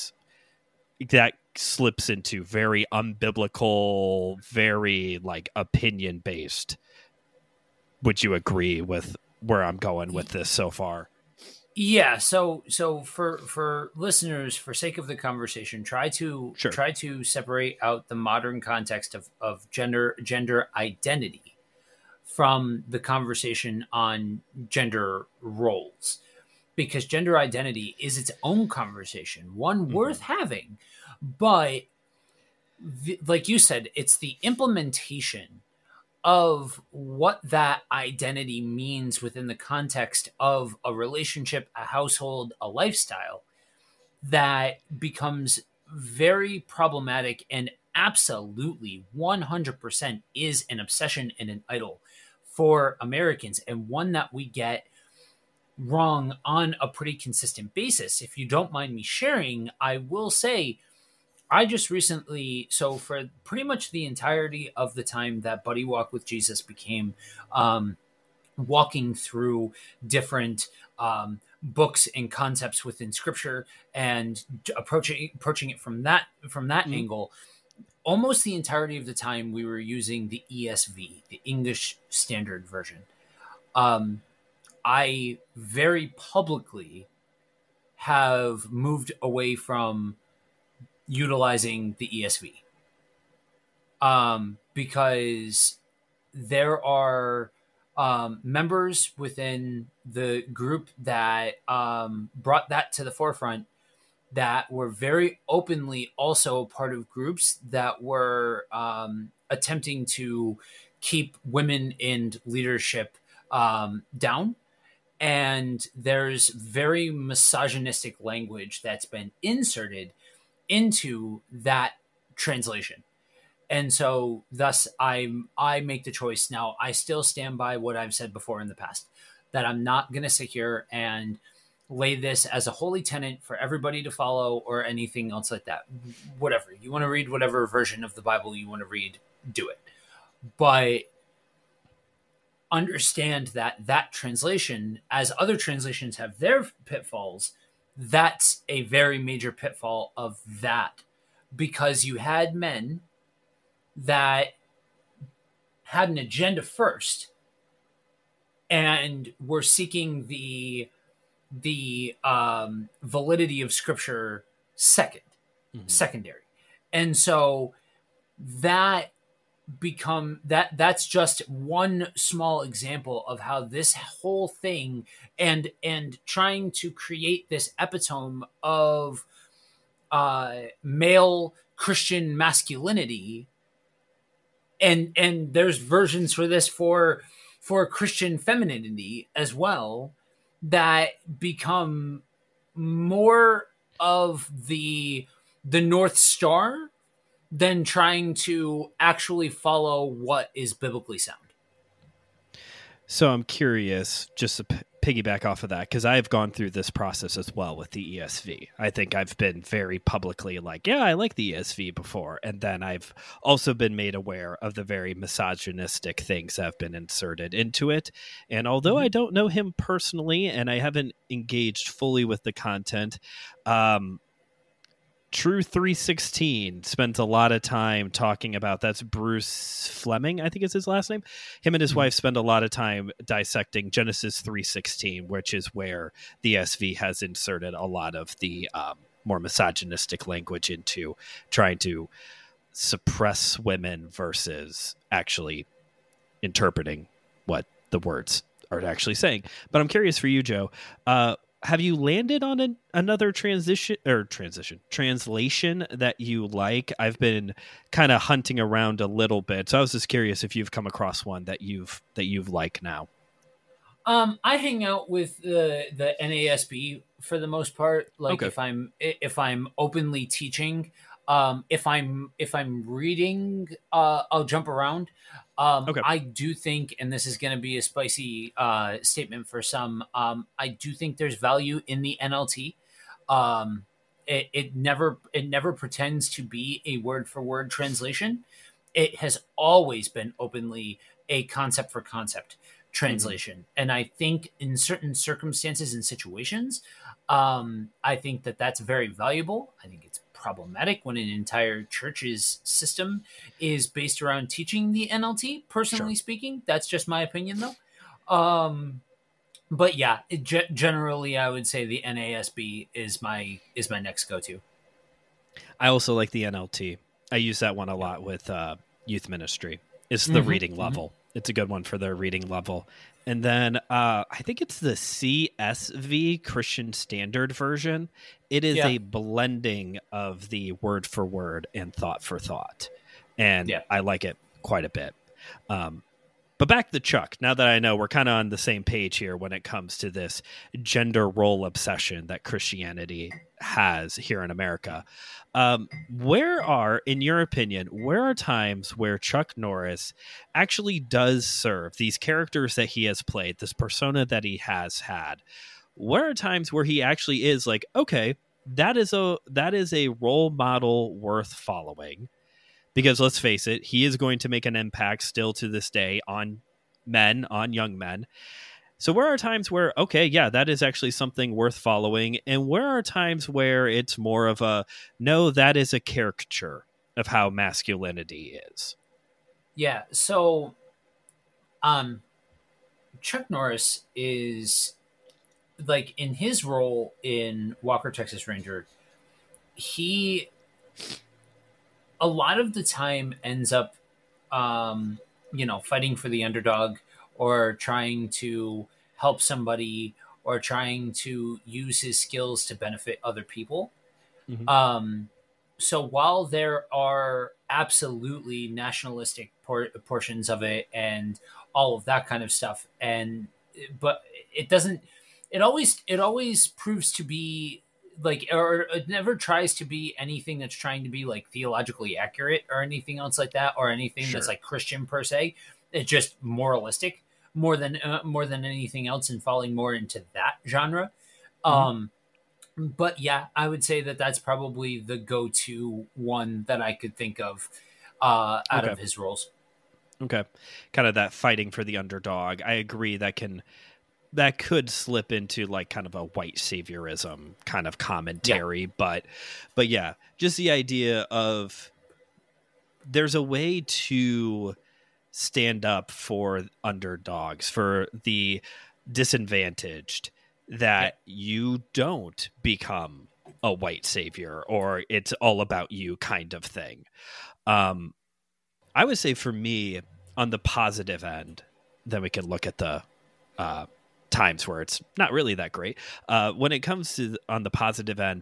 that slips into very unbiblical, very like opinion based. Would you agree with where I'm going with this so far? yeah. So for listeners, for sake of the conversation, Sure. try to separate out the modern context of gender identity from the conversation on gender roles, because gender identity is its own conversation, one Hmm. worth having. But like you said, it's the implementation of what that identity means within the context of a relationship, a household, a lifestyle that becomes very problematic, and absolutely 100% is an obsession and an idol for Americans, and one that we get wrong on a pretty consistent basis. If you don't mind me sharing, I will say I just recently, so for pretty much the entirety of the time that Buddy Walk with Jesus became um, walking through different books and concepts within Scripture and approaching it from that Hmm. angle. Almost the entirety of the time, we were using the ESV, the English Standard Version. Um, I very publicly have moved away from utilizing the ESV because there are members within the group that brought that to the forefront, that were very openly also part of groups that were attempting to keep women in leadership down. And there's very misogynistic language that's been inserted into that translation. And so thus I make the choice now. I still stand by what I've said before in the past, that I'm not going to sit here and lay this as a holy tenet for everybody to follow or anything else like that. Whatever. You want to read whatever version of the Bible you want to read, do it. But understand that that translation, as other translations have their pitfalls, that's a very major pitfall of that, because you had men that had an agenda first and were seeking the validity of scripture secondary. And so that that's just one small example of how this whole thing and trying to create this epitome of male Christian masculinity, and there's versions for this for Christian femininity as well, that become more of the North Star than trying to actually follow what is biblically sound. So I'm curious, just to piggyback off of that, because I've gone through this process as well with the ESV. I think I've been very publicly like, yeah, I like the ESV before. And then I've also been made aware of the very misogynistic things that have been inserted into it. And although I don't know him personally and I haven't engaged fully with the content, True 316 spends a lot of time talking about, that's Bruce Fleming, I think is his last name. Him and his wife spend a lot of time dissecting Genesis 3:16, which is where the ESV has inserted a lot of the more misogynistic language into trying to suppress women versus actually interpreting what the words are actually saying. But I'm curious for you, Joe. Have you landed on another translation that you like? I've been kind of hunting around a little bit, so I was just curious if you've come across one that you've liked now. I hang out with the NASB for the most part. Like, okay. if I'm openly teaching, if I'm reading, I'll jump around. Okay. I do think, and this is going to be a spicy statement for some, I do think there's value in the NLT. It never pretends to be a word for word translation. It has always been openly a concept for concept translation. And I think in certain circumstances and situations, I think that's very valuable. I think it's problematic when an entire church's system is based around teaching the NLT. Personally speaking, that's just my opinion, though. But yeah, generally, I would say the NASB is my next go-to. I also like the NLT. I use that one a lot with youth ministry. It's the reading level. It's a good one for their reading level. And then I think it's the CSV, Christian Standard Version. It is a blending of the word for word and thought for thought. And I like it quite a bit. But back to Chuck, now that I know we're kind of on the same page here when it comes to this gender role obsession that Christianity has here in America. In your opinion, where are times where Chuck Norris actually does serve these characters that he has played, this persona that he has had? Where are times where he actually is like, okay, that is a role model worth following? Because let's face it, he is going to make an impact still to this day on young men. So where are times where, okay, yeah, that is actually something worth following? And where are times where it's more of a, no, that is a caricature of how masculinity is? Yeah. So, Chuck Norris is, like, in his role in Walker, Texas Ranger, he a lot of the time ends up, fighting for the underdog, or trying to help somebody, or trying to use his skills to benefit other people. So while there are absolutely nationalistic portions of it and all of that kind of stuff, but it doesn't, it always proves to be like, or it never tries to be anything that's trying to be like theologically accurate or anything else like that, or anything that's Sure. like Christian per se. It's just moralistic more than anything else, and falling more into that genre. Mhm. But yeah, I would say that that's probably the go-to one that I could think of out Okay. of his roles. Okay. Kind of that fighting for the underdog. I agree that could slip into like kind of a white saviorism kind of commentary, but yeah, just the idea of there's a way to stand up for underdogs, for the disadvantaged, that you don't become a white savior or it's all about you kind of thing. I would say for me, on the positive end, then we can look at the times where it's not really that great. When it comes to on the positive end,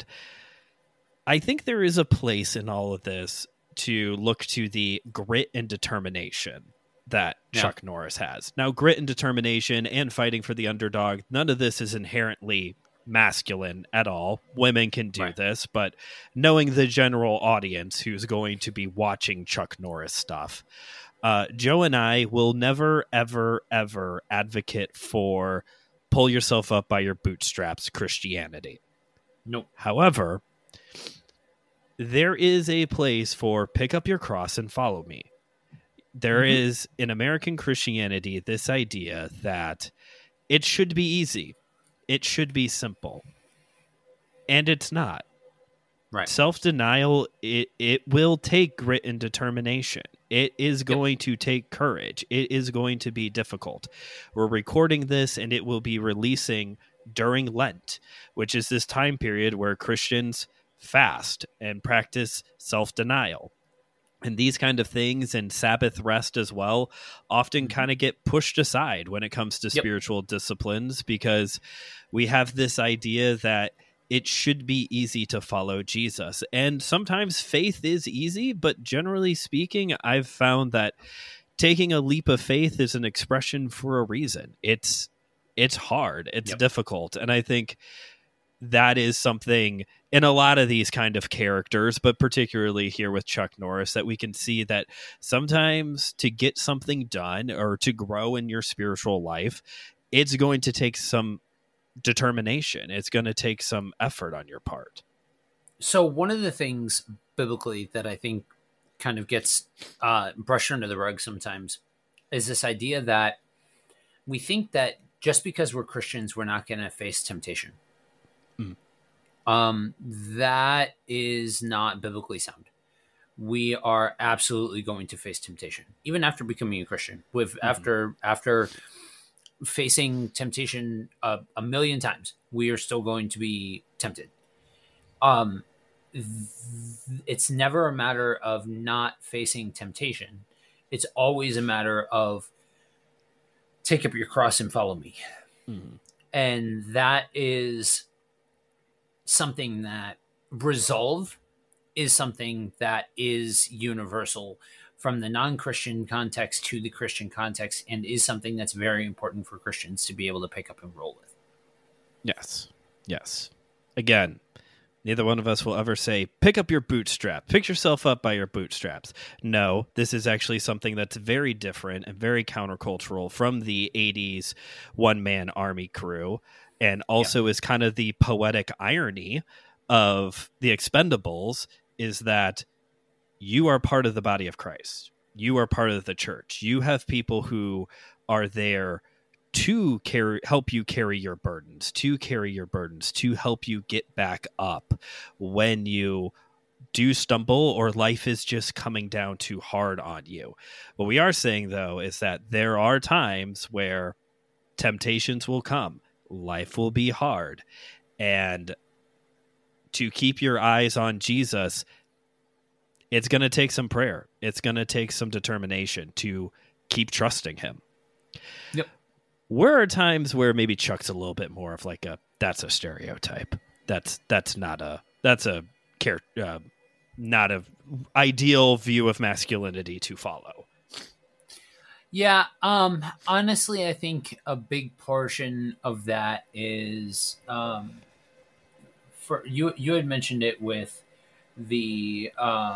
I think there is a place in all of this to look to the grit and determination that Chuck Norris has. Now, grit and determination and fighting for the underdog, none of this is inherently masculine at all. Women can do this, but knowing the general audience who's going to be watching Chuck Norris stuff, Joe and I will never, ever, ever advocate for pull yourself up by your bootstraps Christianity. Nope. However, there is a place for pick up your cross and follow me. There is in American Christianity this idea that it should be easy. It should be simple. And it's not. Right. Self-denial, it will take grit and determination. It is going to take courage. It is going to be difficult. We're recording this and it will be releasing during Lent, which is this time period where Christians fast and practice self-denial. And these kind of things, and Sabbath rest as well, often kind of get pushed aside when it comes to spiritual disciplines, because we have this idea that it should be easy to follow Jesus. And sometimes faith is easy, but generally speaking, I've found that taking a leap of faith is an expression for a reason. It's hard, it's difficult. And I think that is something in a lot of these kind of characters, but particularly here with Chuck Norris, that we can see that sometimes to get something done or to grow in your spiritual life, it's going to take some determination. It's going to take some effort on your part. So one of the things biblically that I think kind of gets brushed under the rug sometimes is this idea that we think that just because we're Christians, we're not going to face temptation. That is not biblically sound. We are absolutely going to face temptation, even after becoming a Christian. After facing temptation a million times, we are still going to be tempted. It's never a matter of not facing temptation. It's always a matter of take up your cross and follow me. And that is something that resolve is something that is universal from the non-Christian context to the Christian context, and is something that's very important for Christians to be able to pick up and roll with. Yes. Again, neither one of us will ever say, pick up your bootstrap, pick yourself up by your bootstraps. No, this is actually something that's very different and very countercultural from the 80s one-man army crew, and also is kind of the poetic irony of the Expendables is that you are part of the body of Christ. You are part of the church. You have people who are there to help you carry your burdens, to help you get back up when you do stumble or life is just coming down too hard on you. What we are saying, though, is that there are times where temptations will come. Life will be hard. And to keep your eyes on Jesus, it's going to take some prayer. It's going to take some determination to keep trusting him. Where are times where maybe Chuck's a little bit more of like that's a stereotype. That's not a not a ideal view of masculinity to follow. Yeah, honestly, I think a big portion of that is for you had mentioned it with the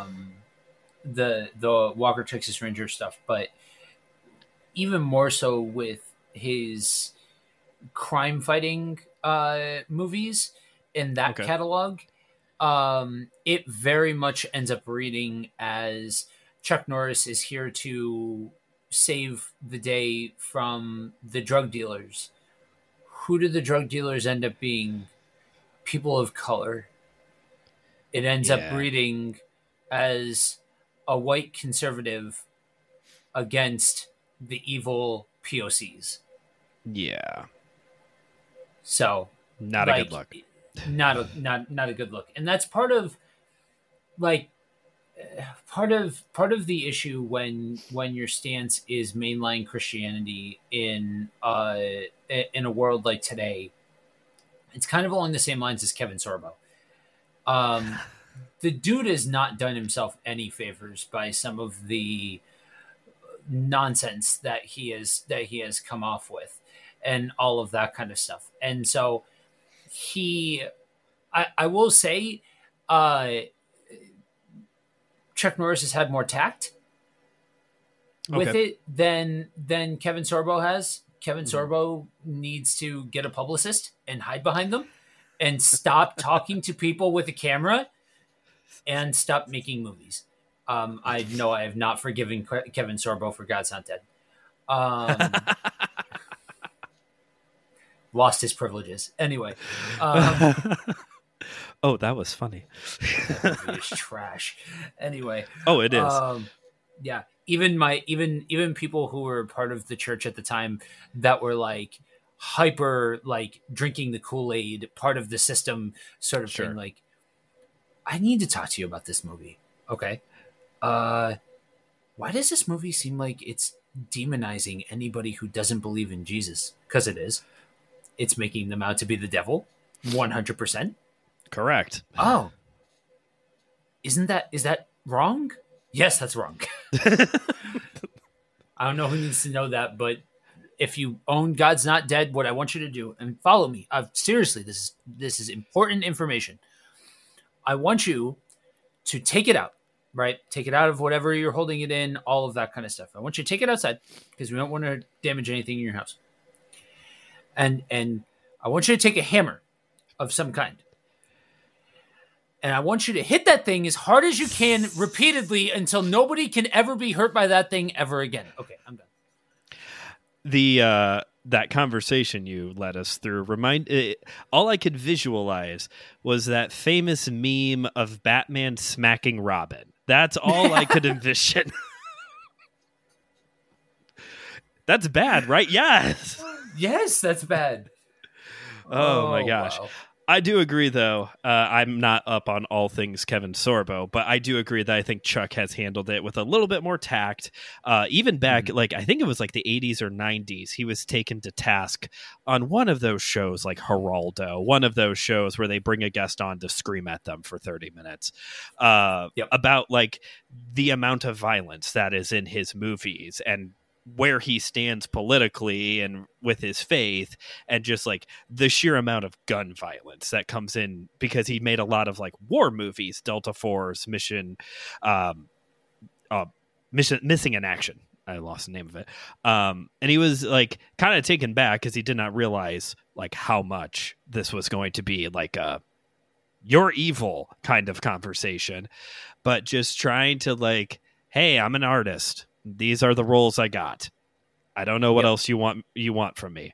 the Walker Texas Ranger stuff, but even more so with his crime fighting movies in that catalog. It very much ends up reading as Chuck Norris is here to save the day from the drug dealers. Who do the drug dealers end up being? People of color. It ends up reading as a white conservative against the evil POCs. Yeah. So not a good look. Not a good look. And that's part of like part of the issue when your stance is mainline Christianity in a world like today. It's kind of along the same lines as Kevin Sorbo. The dude has not done himself any favors by some of the nonsense that he has come off with and all of that kind of stuff. And so I will say, Chuck Norris has had more tact with it than Kevin Sorbo has. Kevin Sorbo needs to get a publicist and hide behind them and stop talking to people with a camera and stop making movies. I know I have not forgiven Kevin Sorbo for God's Not Dead. Lost his privileges. Anyway. Oh, that was funny. That movie is trash. Anyway. Oh, it is. Yeah. Even people who were part of the church at the time that were like hyper, like drinking the Kool-Aid, part of the system sort of thing. Like, I need to talk to you about this movie. Okay. Why does this movie seem like it's demonizing anybody who doesn't believe in Jesus? Because it is. It's making them out to be the devil. 100%. Correct. Oh. Is that wrong? Yes, that's wrong. I don't know who needs to know that, but if you own God's Not Dead, what I want you to do, and follow me. Seriously, this is important information. I want you to take it out, right? Take it out of whatever you're holding it in, all of that kind of stuff. I want you to take it outside because we don't want to damage anything in your house. And I want you to take a hammer of some kind. And I want you to hit that thing as hard as you can repeatedly until nobody can ever be hurt by that thing ever again. Okay, I'm done. That conversation you led us through all I could visualize was that famous meme of Batman smacking Robin. That's all I could envision. That's bad, right? Yes. Yes, that's bad. Oh my gosh. Wow. I do agree, though. I'm not up on all things Kevin Sorbo, but I do agree that I think Chuck has handled it with a little bit more tact. Even back, like, I think it was like the 80s or 90s, he was taken to task on one of those shows like Geraldo, one of those shows where they bring a guest on to scream at them for 30 minutes about like the amount of violence that is in his movies and where he stands politically and with his faith, and just like the sheer amount of gun violence that comes in because he made a lot of like war movies, Delta Force, Mission Missing in Action. I lost the name of it. And he was like kind of taken back because he did not realize like how much this was going to be like a you're evil kind of conversation, but just trying to like, hey, I'm an artist. These are the roles I got. I don't know what else you want from me.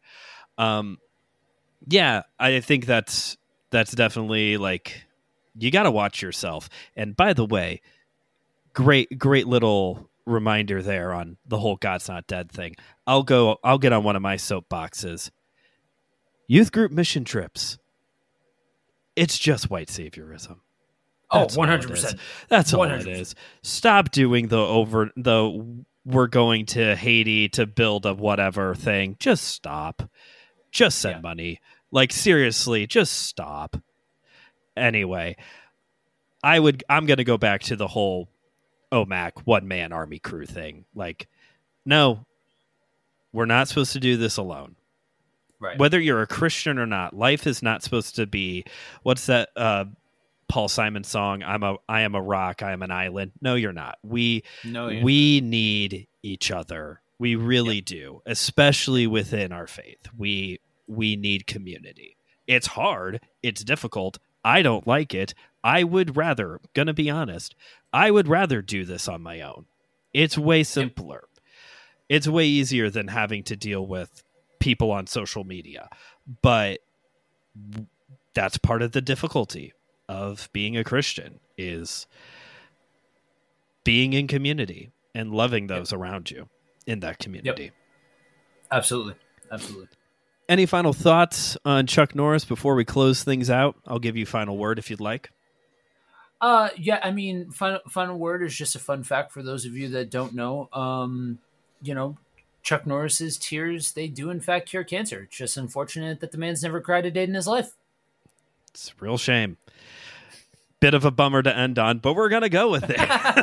Yeah, I think that's definitely like you got to watch yourself. And by the way, great little reminder there on the whole God's Not Dead thing. I'll get on one of my soapboxes. Youth group mission trips. It's just white saviorism. That's 100%. That's all it is. Stop doing the we're going to Haiti to build a whatever thing. Just stop. Just send money. Like seriously, just stop. Anyway, I'm going to go back to the whole OMAC one-man army crew thing. Like, no, we're not supposed to do this alone. Right. Whether you're a Christian or not, life is not supposed to be, what's that Paul Simon song? I am a rock, I am an island. No, you're not. We need each other. We really do, especially within our faith. We need community. It's hard. It's difficult. I don't like it. I would rather, gonna be honest, I would rather do this on my own. It's way simpler. It's way easier than having to deal with people on social media. But that's part of the difficulty of being a Christian, is being in community and loving those around you in that community. Yep. Absolutely. Any final thoughts on Chuck Norris before we close things out? I'll give you final word if you'd like. Yeah, I mean, final word is just a fun fact for those of you that don't know. Chuck Norris's tears, they do in fact cure cancer. It's just unfortunate that the man's never cried a day in his life. It's a real shame. Bit of a bummer to end on, but we're going to go with it.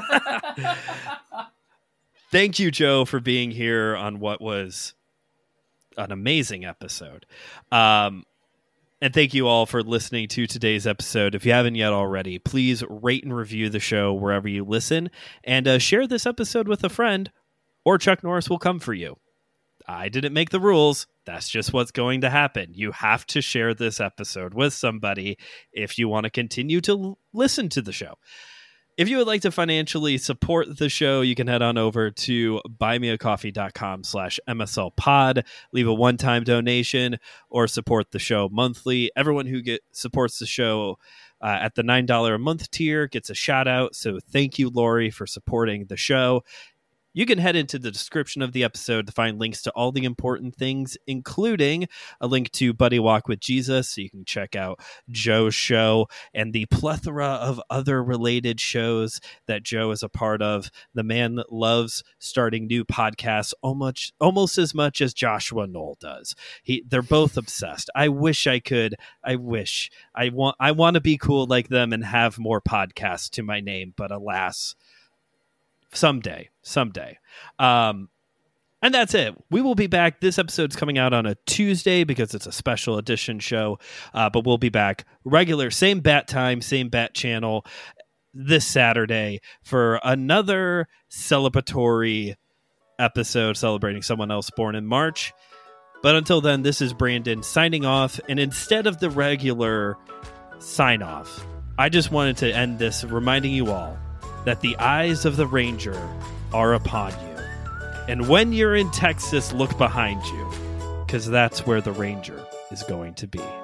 Thank you, Joe, for being here on what was an amazing episode. And thank you all for listening to today's episode. If you haven't yet already, please rate and review the show wherever you listen, and share this episode with a friend, or Chuck Norris will come for you. I didn't make the rules. That's just what's going to happen. You have to share this episode with somebody if you want to continue to listen to the show. If you would like to financially support the show, you can head on over to buymeacoffee.com/MSLpod, leave a one-time donation, or support the show monthly. Everyone who supports the show at the $9 a month tier gets a shout out. So thank you, Lori, for supporting the show. You can head into the description of the episode to find links to all the important things, including a link to Buddy Walk with Jesus, so you can check out Joe's show and the plethora of other related shows that Joe is a part of. The man that loves starting new podcasts almost as much as Joshua Knoll does. They're both obsessed. I wish I could. I want to be cool like them and have more podcasts to my name, but alas, someday. And that's it. We will be back. This episode's coming out on a Tuesday because it's a special edition show. But we'll be back regular, same bat time, same bat channel this Saturday for another celebratory episode celebrating someone else born in March. But until then, this is Brandon signing off. And instead of the regular sign off, I just wanted to end this reminding you all that the eyes of the Ranger are upon you. And when you're in Texas, look behind you, because that's where the Ranger is going to be.